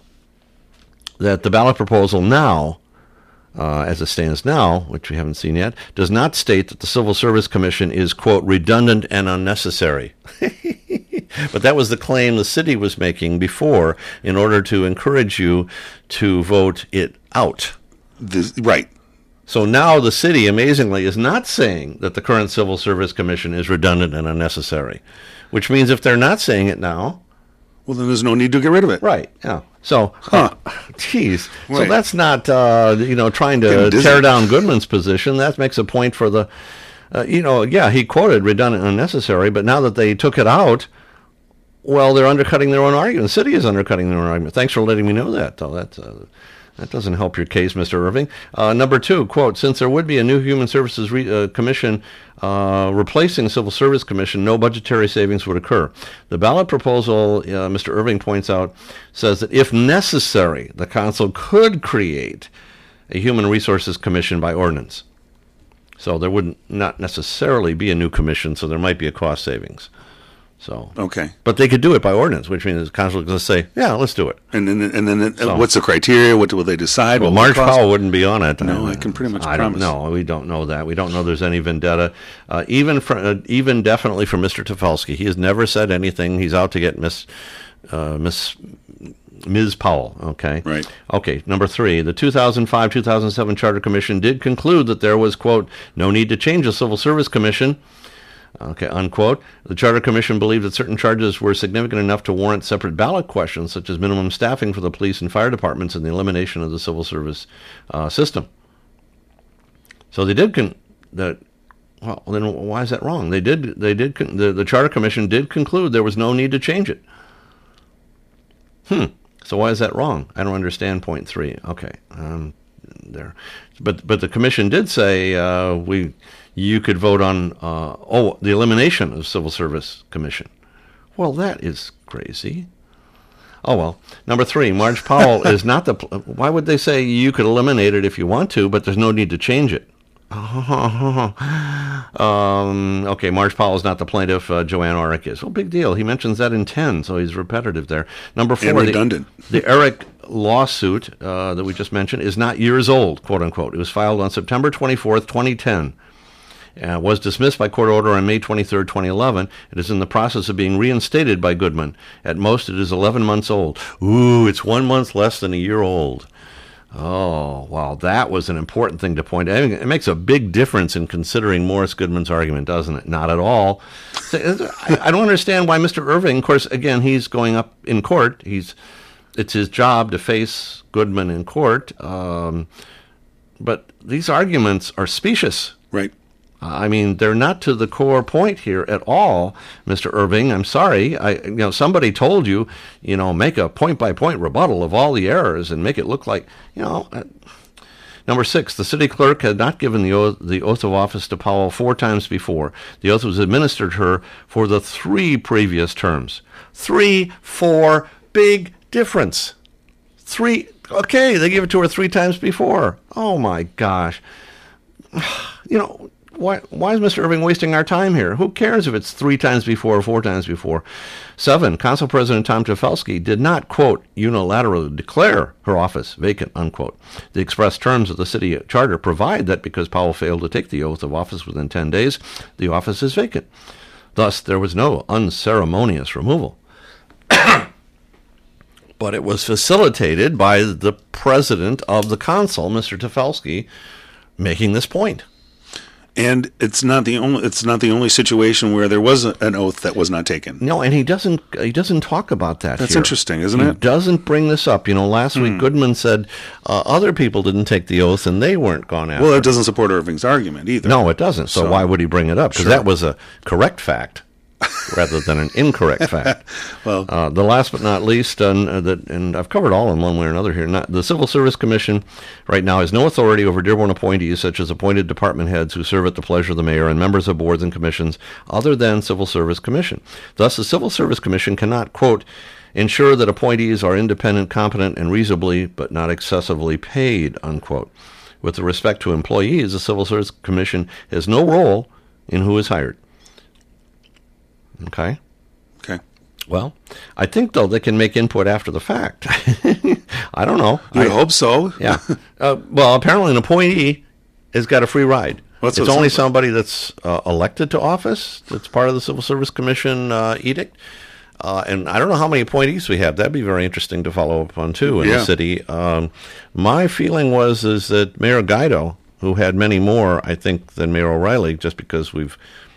that the ballot proposal now, uh, as it stands now, which we haven't seen yet, does not state that the Civil Service Commission is, quote, redundant and unnecessary. But that was the claim the city was making before in order to encourage you to vote it out. The, right. So now the city, amazingly, is not saying that the current Civil Service Commission is redundant and unnecessary, which means if they're not saying it now, Well, then there's no need to get rid of it. Right. Yeah. So, Huh. uh, geez. So Right. that's not, uh, you know, trying to Getting dizzy. tear down Goodman's position. That makes a point for the, uh, you know, yeah, he quoted redundant and unnecessary, but now that they took it out, well, they're undercutting their own argument. The city is undercutting their own argument. Thanks for letting me know that, though. That's, uh, that doesn't help your case, Mister Irving. Uh, number two, quote, since there would be a new Human Services re- uh, Commission uh, replacing Civil Service Commission, no budgetary savings would occur. The ballot proposal, uh, Mister Irving points out, says that if necessary, the council could create a Human Resources Commission by ordinance. So there would not necessarily be a new commission, so there might be a cost savings. So, Okay. but they could do it by ordinance, which means the council could just say, yeah, let's do it. And then, and then, uh, So- what's the criteria? What will they decide? Well, What will Marge it cost? Powell wouldn't be on it. No, I can pretty much I promise. don't know. We don't know that. We don't know there's any vendetta. Uh, even for, uh, even definitely for Mister Tefelsky. He has never said anything. He's out to get Miss uh, Miss Miz Powell. Okay. Right. Okay. Number three, the two thousand five two thousand seven Charter Commission did conclude that there was, quote, no need to change the Civil Service Commission. Okay, unquote. The Charter Commission believed that certain charges were significant enough to warrant separate ballot questions, such as minimum staffing for the police and fire departments and the elimination of the civil service uh, system. So they did con- that. Well, then why is that wrong? They did. They did. Con- the the Charter Commission did conclude there was no need to change it. Hmm. So why is that wrong? I don't understand. Point three. Okay. Um, there, but but the commission did say uh, we. You could vote on, uh, oh, the elimination of Civil Service Commission. Well, that is crazy. Oh, well. Number three, Marge Powell is not the, pl- why would they say you could eliminate it if you want to, but there's no need to change it? um, okay, Marge Powell is not the plaintiff, uh, Joanne Orick is. Well, big deal. He mentions that in ten, so he's repetitive there. Number four, And redundant. The, the Eric lawsuit uh, that we just mentioned is not years old, quote unquote. It was filed on September twenty-fourth, twenty ten. Uh, was dismissed by court order on May twenty-third, twenty eleven. It is in the process of being reinstated by Goodman. At most, it is eleven months old. Ooh, it's one month less than a year old. Oh, wow, that was an important thing to point out. It makes a big difference in considering Morris Goodman's argument, doesn't it? Not at all. I, I don't understand why Mister Irving, of course, again, he's going up in court. He's It's his job to face Goodman in court. Um, but these arguments are specious. Right. I mean, they're not to the core point here at all, Mister Irving. I'm sorry. I, you know, somebody told you, you know, make a point-by-point rebuttal of all the errors and make it look like, you know. Uh, number six, the city clerk had not given the oath, the oath of office to Powell four times before. The oath was administered to her for the three previous terms. Three, four, big difference. Three, okay, they gave it to her three times before. Oh, my gosh. You know, Why, why is Mister Irving wasting our time here? Who cares if it's three times before or four times before? Seven, Council President Tom Tefelsky did not, quote, unilaterally declare her office vacant, unquote. The express terms of the city charter provide that because Powell failed to take the oath of office within ten days, the office is vacant. Thus, there was no unceremonious removal. But it was facilitated by the president of the council, Mister Tefelsky, making this point. And it's not the only it's not the only situation where there was a, an oath that was not taken. No, and he doesn't he doesn't talk about that. That's here. interesting, isn't he it? He doesn't bring this up. You know, last Hmm. week Goodman said uh, other people didn't take the oath and they weren't gone after. Well, it doesn't support Irving's argument either. No, it doesn't. So, So- why would he bring it up? Because Sure. that was a correct fact rather than an incorrect fact. Well- uh, the last but not least, and, uh, that, and I've covered all in one way or another here, not, the Civil Service Commission right now has no authority over Dearborn appointees such as appointed department heads who serve at the pleasure of the mayor and members of boards and commissions other than Civil Service Commission. Thus, the Civil Service Commission cannot, quote, ensure that appointees are independent, competent, and reasonably but not excessively paid, unquote. With respect to employees, the Civil Service Commission has no role in who is hired. Okay. Okay. Well, I think, though, they can make input after the fact. I don't know. I I hope so. Yeah. Uh, well, apparently an appointee has got a free ride. Well, that's it's what it only sounds like. somebody that's uh, elected to office that's part of the Civil Service Commission uh, edict. Uh, and I don't know how many appointees we have. That'd be very interesting to follow up on, too, in Yeah. the city. Um, my feeling was is that Mayor Guido, who had many more, I think, than Mayor O'Reilly, just because we've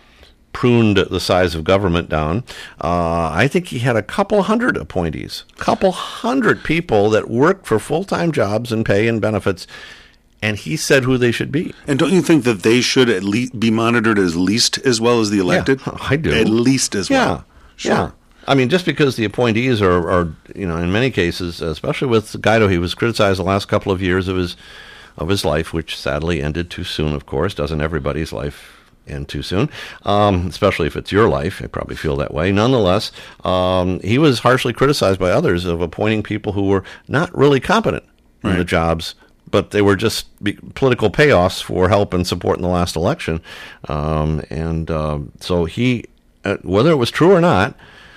pruned the size of government down. Uh, I think he had a couple hundred appointees, couple hundred people that worked for full-time jobs and pay and benefits, and he said who they should be. And don't you think that they should at least be monitored as least as well as the elected? Yeah, I do. At least as yeah, well. Sure. Yeah. I mean, just because the appointees are, are, you know, in many cases, especially with Guido, he was criticized the last couple of years of his of his life, which sadly ended too soon, of course. Doesn't everybody's life end too soon? Um, especially if it's your life. I probably feel that way. Nonetheless, um, he was harshly criticized by others of appointing people who were not really competent right. in the jobs, but they were just be- political payoffs for help and support in the last election. Um, and uh, so he, uh, whether it was true or not,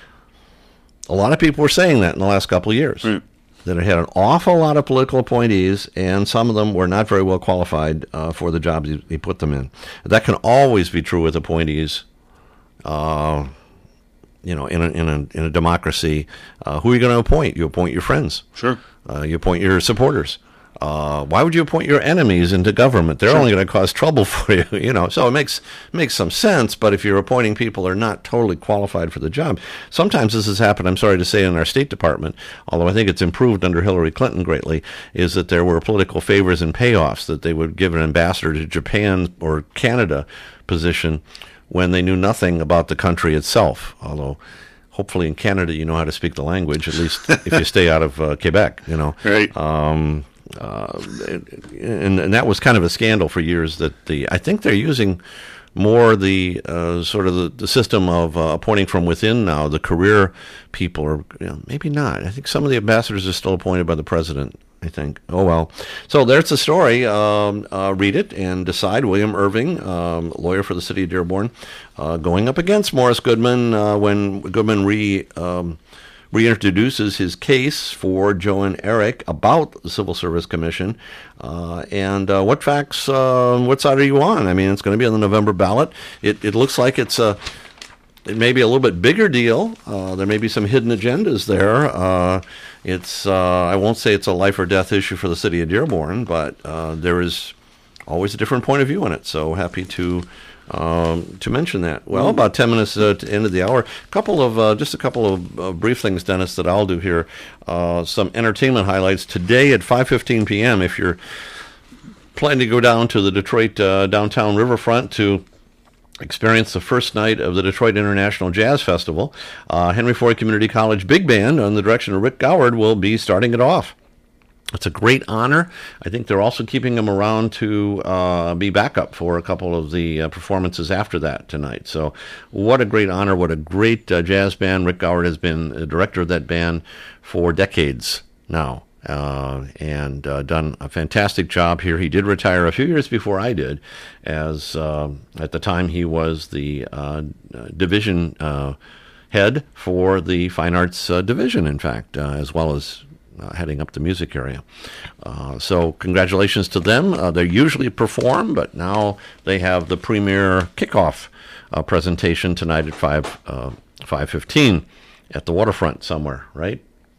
a lot of people were saying that in the last couple of years, right. that it had an awful lot of political appointees, and some of them were not very well qualified uh, for the jobs he, he put them in. That can always be true with appointees. Uh, you know, in a in a in a democracy, uh, who are you going to appoint? You appoint your friends. Sure. Uh, you appoint your supporters. Uh, why would you appoint your enemies into government? They're Sure. only going to cause trouble for you, you know. So it makes makes some sense. But if you're appointing people who are not totally qualified for the job, sometimes this has happened. I'm sorry to say, in our State Department, although I think it's improved under Hillary Clinton greatly, is that there were political favors and payoffs that they would give an ambassador to Japan or Canada position when they knew nothing about the country itself. Although, hopefully, in Canada, you know how to speak the language. At least if you stay out of uh, Quebec, you know. Right. Um, Uh, and, and that was kind of a scandal for years. That the I think they're using more the uh, sort of the, the system of uh, appointing from within now. The career people, or you know, maybe not. I think some of the ambassadors are still appointed by the president, I think. Oh, well. So there's the story. Um, uh, read it and decide. William Irving, um, lawyer for the city of Dearborn, uh, going up against Morris Goodman uh, when Goodman re... Um, reintroduces his case for Joe and Eric about the Civil Service Commission. Uh, and uh, what facts, uh, what side are you on? I mean, it's going to be on the November ballot. It, it looks like it's a, it may be a little bit bigger deal. Uh, there may be some hidden agendas there. Uh, it's, uh, I won't say it's a life or death issue for the city of Dearborn, but uh, there is always a different point of view on it. So happy to Um, to mention that. Well, about ten minutes uh, to the end of the hour. Couple of uh, just a couple of uh, brief things, Dennis, that I'll do here. Uh, some entertainment highlights today at five fifteen p.m. If you're planning to go down to the Detroit uh, downtown riverfront to experience the first night of the Detroit International Jazz Festival, uh, Henry Ford Community College Big Band, under the direction of Rick Goward, will be starting it off. It's a great honor. I think they're also keeping him around to uh, be backup for a couple of the uh, performances after that tonight. So what a great honor. What a great uh, jazz band. Rick Goward has been the director of that band for decades now uh, and uh, done a fantastic job here. He did retire a few years before I did, as uh, at the time he was the uh, division uh, head for the Fine Arts uh, Division, in fact, uh, as well as Uh, heading up the music area. Uh, so congratulations to them. Uh, they usually perform, but now they have the premier kickoff uh, presentation tonight at five uh, five fifteen at the waterfront somewhere, right?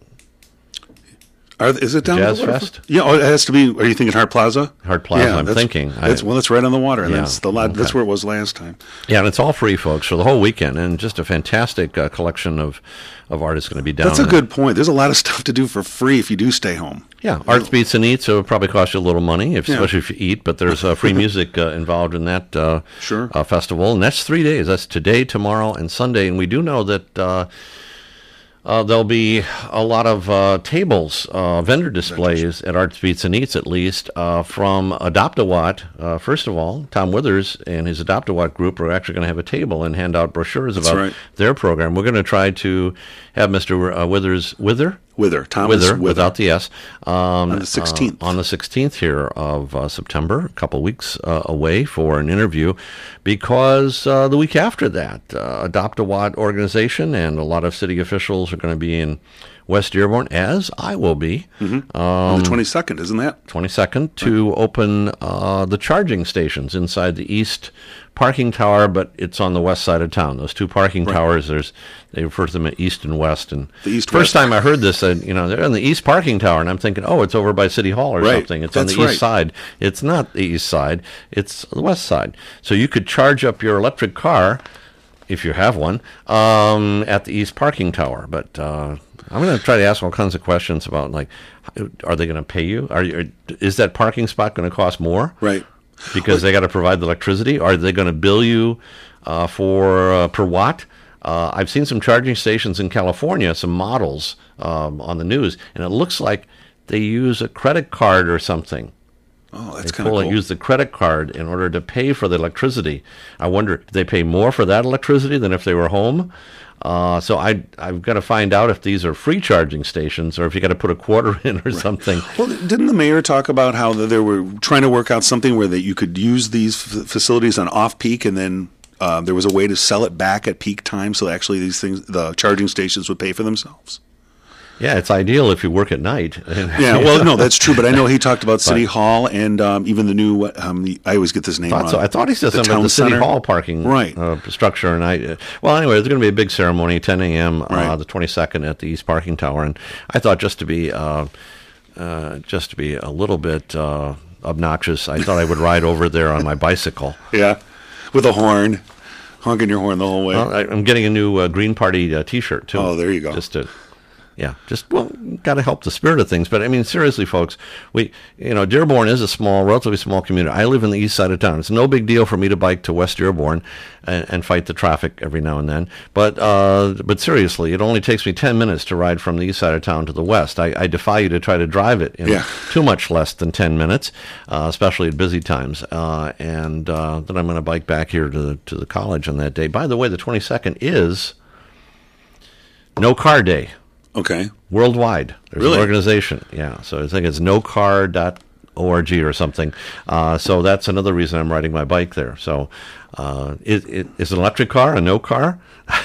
Are, is it down Jazz the Fest? Yeah, oh, it has to be. Are you thinking Hart Plaza? Hart Plaza, Yeah, I'm that's- thinking. That's, I- well, that's right on the water, and Yeah, that's the lot, that's okay. where it was last time. Yeah, and it's all free, folks, for the whole weekend, and just a fantastic uh, collection of, of artists going to be down That's a there. good point. There's a lot of stuff to do for free if you do stay home. Yeah, Arts, Beats, and Eats will probably cost you a little money, if, Yeah. especially if you eat, but there's uh, free music uh, involved in that uh, Sure. uh, festival, and that's three days. That's today, tomorrow, and Sunday, and we do know that uh, uh, there'll be a lot of uh, tables, uh, vendor displays at Arts, Beats, and Eats, at least, uh, from Adopt-A-Watt. Uh, first of all, Tom Withers and his Adopt-A-Watt group are actually going to have a table and hand out brochures That's about right. their program. We're going to try to have Mister Uh, Withers, Wither? Wither, Thomas Wither, Wither. without the S. Um, On the sixteenth. Uh, on the sixteenth here of uh, September, a couple weeks uh, away for an interview, because uh, the week after that, uh, Adopt-A-Watt organization and a lot of city officials are going to be in West Dearborn, as I will be, On Um, the twenty-second, isn't that? twenty-second, to open uh, the charging stations inside the east parking tower, but it's on the west side of town. Those two parking towers, there's they refer to them as east and west. And The east-west. first time I heard this, uh, you know, they're on the east parking tower, and I'm thinking, oh, it's over by City Hall or Right. something. It's on That's the east right. side. It's not the east side. It's the west side. So you could charge up your electric car if you have one, um, at the East Parking Tower. But uh, I'm going to try to ask all kinds of questions about, like, are they going to pay you? Are you? Is that parking spot going to cost more? Right. Because they got to provide the electricity. Are they going to bill you uh, for uh, per watt? Uh, I've seen some charging stations in California, some models um, on the news, and it looks like they use a credit card or something. Oh, that's They kind of pull cool. and use the credit card in order to pay for the electricity. I wonder, do they pay more for that electricity than if they were home? Uh, so I, I've got to find out if these are free charging stations or if you got to put a quarter in or something. Well, didn't the mayor talk about how they were trying to work out something where that you could use these f- facilities on off-peak, and then uh, there was a way to sell it back at peak time, so actually these things, the charging stations, would pay for themselves? Yeah, it's ideal if you work at night. Yeah, well, no, that's true. But I know he talked about City Hall and um, even the new. Um, the, I always get this name thought wrong. so. I thought he said The something about town the City center? Hall parking Right. uh, structure. And I, uh, well, anyway, there's going to be a big ceremony, ten a.m. Right. Uh, the twenty-second at the East Parking Tower. And I thought just to be, uh, uh, just to be a little bit uh, obnoxious, I thought I would ride over there on my bicycle. Yeah, with a horn, honking your horn the whole way. Well, I, I'm getting a new uh, Green Party uh, T-shirt too. Oh, there you go. Just to, yeah, just well, got to help the spirit of things. But I mean, seriously, folks, we, you know, Dearborn is a small, relatively small community. I live in the east side of town. It's no big deal for me to bike to West Dearborn and, and fight the traffic every now and then. But uh, but seriously, it only takes me ten minutes to ride from the east side of town to the west. I, I defy you to try to drive it in Yeah. too much less than ten minutes, uh, especially at busy times. Uh, and uh, then I'm going to bike back here to the, to the college on that day. By the way, the twenty-second is No Car Day. Okay. Worldwide. There's Really? an organization. Yeah. So I think it's no car dot org or something. Uh, so that's another reason I'm riding my bike there. So uh, it, it, is an electric car a no car?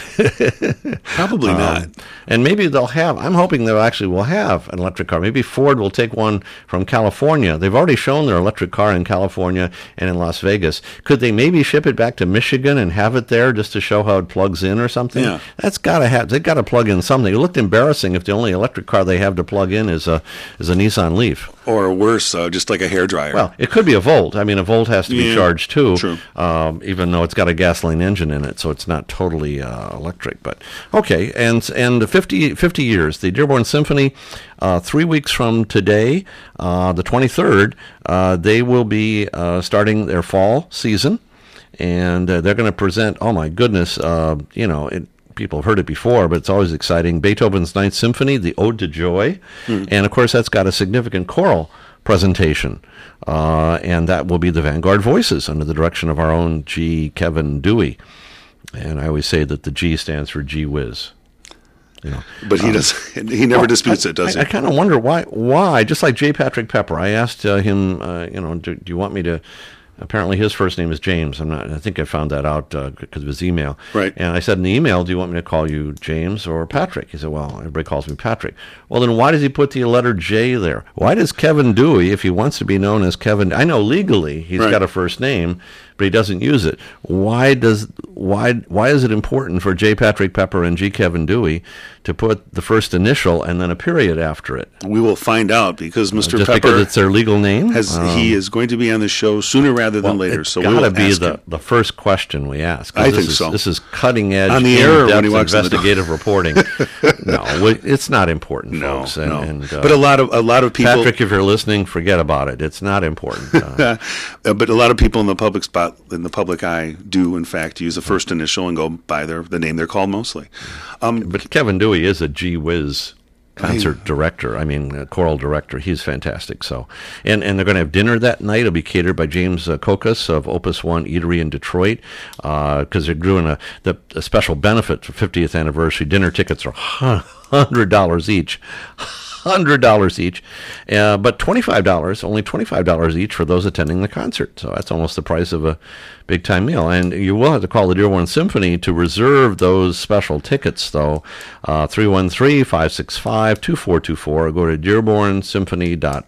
Probably not. Um, and maybe they'll have, I'm hoping they'll actually will have an electric car. Maybe Ford will take one from California. They've already shown their electric car in California and in Las Vegas. Could they maybe ship it back to Michigan and have it there just to show how it plugs in or something? Yeah. That's got to have, they've got to plug in something. It looked embarrassing if the only electric car they have to plug in is a, is a Nissan Leaf. Or worse, uh, just like a hairdryer. Well, it could be a Volt. I mean, a Volt has to be Yeah, charged too, true. Um, even though it's got a gasoline engine in it, so it's not totally uh, electric. But okay, and and fifty, fifty years, the Dearborn Symphony. Uh, three weeks from today, uh, the twenty-third, uh, they will be uh, starting their fall season, and uh, they're going to present. Oh my goodness, uh, you know it. People have heard it before, but it's always exciting. Beethoven's Ninth Symphony, the Ode to Joy, Hmm. and of course that's got a significant choral presentation, uh, and that will be the Vanguard Voices under the direction of our own G. Kevin Dewey. And I always say that the G stands for Gee Whiz. You know. but he does. He never disputes it, does I, he? I kind of wonder why. Why? Just like J. Patrick Pepper, I asked uh, him. Uh, you know, do, do you want me to? Apparently, his first name is James. I'm not. I think I found that out uh, because of his email. Right. And I said in the email, "Do you want me to call you James or Patrick?" He said, "Well, everybody calls me Patrick." Well, then why does he put the letter J there? Why does Kevin Dewey, if he wants to be known as Kevin? I know legally he's Right. got a first name, but he doesn't use it. Why does why why is it important for J. Patrick Pepper and G. Kevin Dewey to put the first initial and then a period after it? We will find out because Mister Just Pepper because it's their legal name? has Um, he is going to be on the show sooner rather than well, later. it's So we got will to be ask the, him. the first question we ask. 'cause I this think is, so. This is cutting edge, On the air when he in-depth walks in the door. investigative reporting. No, we- it's not important, No, folks. And, no. and, uh, but a lot of a lot of people. Patrick, if you're listening, forget about it. It's not important. Uh, Uh, but a lot of people in the public spot, in the public eye, do in fact use the first initial and go by their the name they're called mostly. Um, but Kevin Dewey is a gee whiz concert director. I mean, a choral director. He's fantastic. So, and and they're going to have dinner that night. It'll be catered by James uh, Kokas of Opus One Eatery in Detroit, because they're doing a the a special benefit for fiftieth anniversary. Dinner tickets are hundred dollars each. Hundred dollars each, uh, but twenty-five dollars, only twenty-five dollars each for those attending the concert. So that's almost the price of a big-time meal. And you will have to call the Dearborn Symphony to reserve those special tickets, though. Uh, three one three, five six five, two four two four, or go to dearborn symphony dot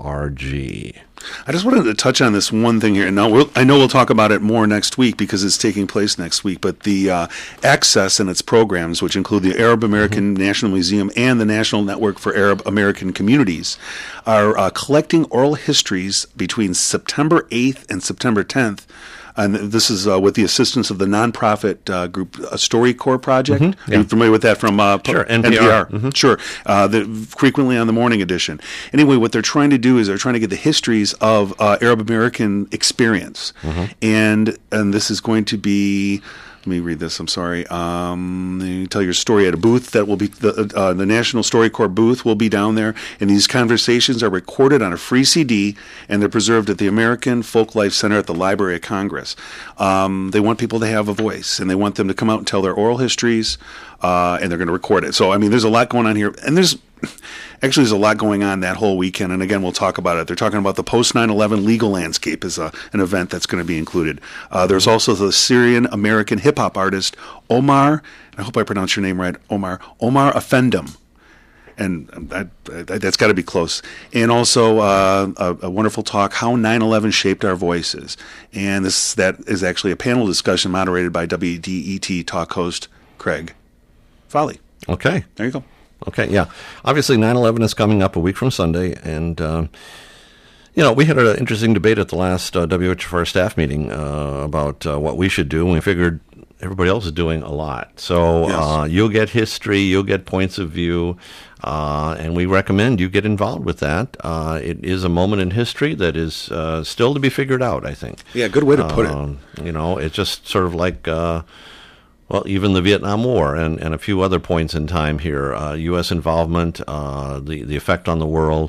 org. I just wanted to touch on this one thing here, and now we'll, I know we'll talk about it more next week because it's taking place next week. But the uh, Access and its programs, which include the Arab American Mm-hmm. National Museum and the National Network for Arab American Communities, are uh, collecting oral histories between September eighth and September tenth. And this is uh, with the assistance of the nonprofit uh, group uh, StoryCorps Project. Mm-hmm. Yeah. Are you familiar with that from uh, Sure, N N P P R? R? Mm-hmm. Sure. Uh, the, frequently on the morning edition. Anyway, what they're trying to do is they're trying to get the histories of uh, Arab American experience. Mm-hmm. And and this is going to be... Let me read this. I'm sorry. Um, you tell your story at a booth that will be the, uh, the National StoryCorps booth will be down there, and these conversations are recorded on a free C D, and they're preserved at the American Folklife Center at the Library of Congress. Um, they want people to have a voice, and they want them to come out and tell their oral histories, uh, and they're going to record it. So, I mean, there's a lot going on here, and there's actually there's a lot going on that whole weekend, and again, we'll talk about it. They're talking about the post nine eleven legal landscape is a, an event that's going to be included. Uh, there's also the Syrian-American hip-hop artist Omar, and I hope I pronounce your name right, Omar, Omar Effendum. And that, that, that's got to be close. And also uh, a, a wonderful talk, How nine eleven Shaped Our Voices. And this that is actually a panel discussion moderated by W D E T talk host Craig Foley. Okay. There you go. Okay, yeah. Obviously, nine eleven is coming up a week from Sunday, and, um, you know, we had an interesting debate at the last uh, W H F R staff meeting uh, about uh, what we should do, and we figured everybody else is doing a lot. So Yes. uh, you'll get history, you'll get points of view, uh, and we recommend you get involved with that. Uh, it is a moment in history that is uh, still to be figured out, I think. Yeah, good way to put um, it. You know, it's just sort of like... Uh, Well, even the Vietnam War and, and a few other points in time here, uh, U S involvement, uh, the, the effect on the world,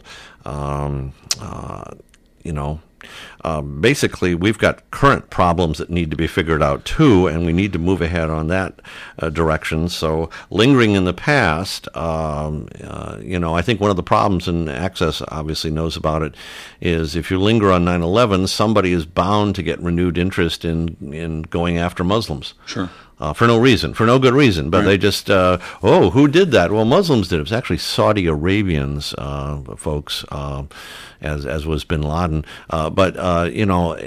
um, uh, you know, uh, basically we've got current problems that need to be figured out too, and we need to move ahead on that uh, direction. So lingering in the past, um, uh, you know, I think one of the problems, and Access obviously knows about it, is if you linger on nine eleven, somebody is bound to get renewed interest in, in going after Muslims. Sure. Uh, for no reason, for no good reason, but Right. they just, uh, oh, who did that? Well, Muslims did. It was actually Saudi Arabians, uh, folks, uh, as as was bin Laden. Uh, but, uh, you know,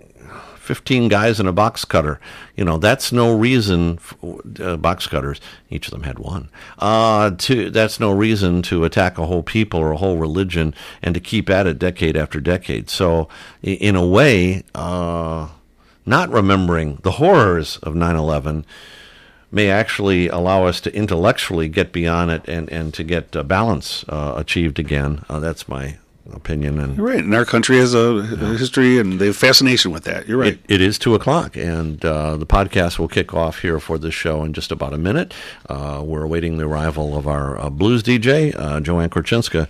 fifteen guys in a box cutter, you know, that's no reason, for, uh, box cutters, each of them had one, uh, to, that's no reason to attack a whole people or a whole religion and to keep at it decade after decade. So, in a way, uh, not remembering the horrors of nine eleven may actually allow us to intellectually get beyond it and, and to get uh, balance uh, achieved again. Uh, that's my opinion. And You're right. And our country has a, a history, and they have fascination with that. You're right. It, it is two o'clock, and uh, the podcast will kick off here for this show in just about a minute. Uh, we're awaiting the arrival of our uh, blues D J, uh, Joanne Korchinska.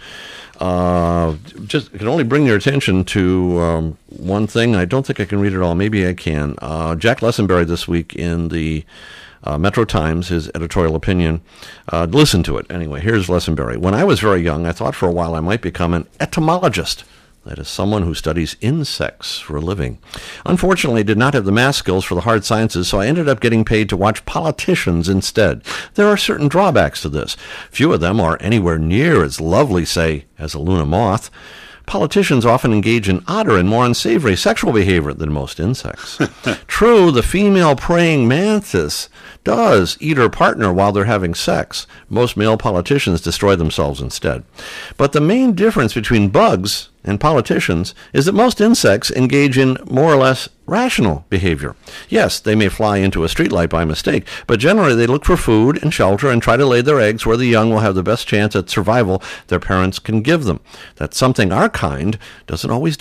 Uh, just can only bring your attention to um, one thing. I don't think I can read it all. Maybe I can. Uh, Jack Lessenberry this week in the uh, Metro Times, his editorial opinion. Uh, listen to it. Anyway, here's Lessenberry. When I was very young, I thought for a while I might become an etymologist. That is someone who studies insects for a living. Unfortunately, I did not have the math skills for the hard sciences, so I ended up getting paid to watch politicians instead. There are certain drawbacks to this. Few of them are anywhere near as lovely, say, as a Luna moth. Politicians often engage in odder and more unsavory sexual behavior than most insects. True, the female praying mantis does eat her partner while they're having sex. Most male politicians destroy themselves instead. But the main difference between bugs and politicians is that most insects engage in more or less rational behavior. Yes, they may fly into a streetlight by mistake, but generally they look for food and shelter and try to lay their eggs where the young will have the best chance at survival their parents can give them. That's something our kind doesn't always do.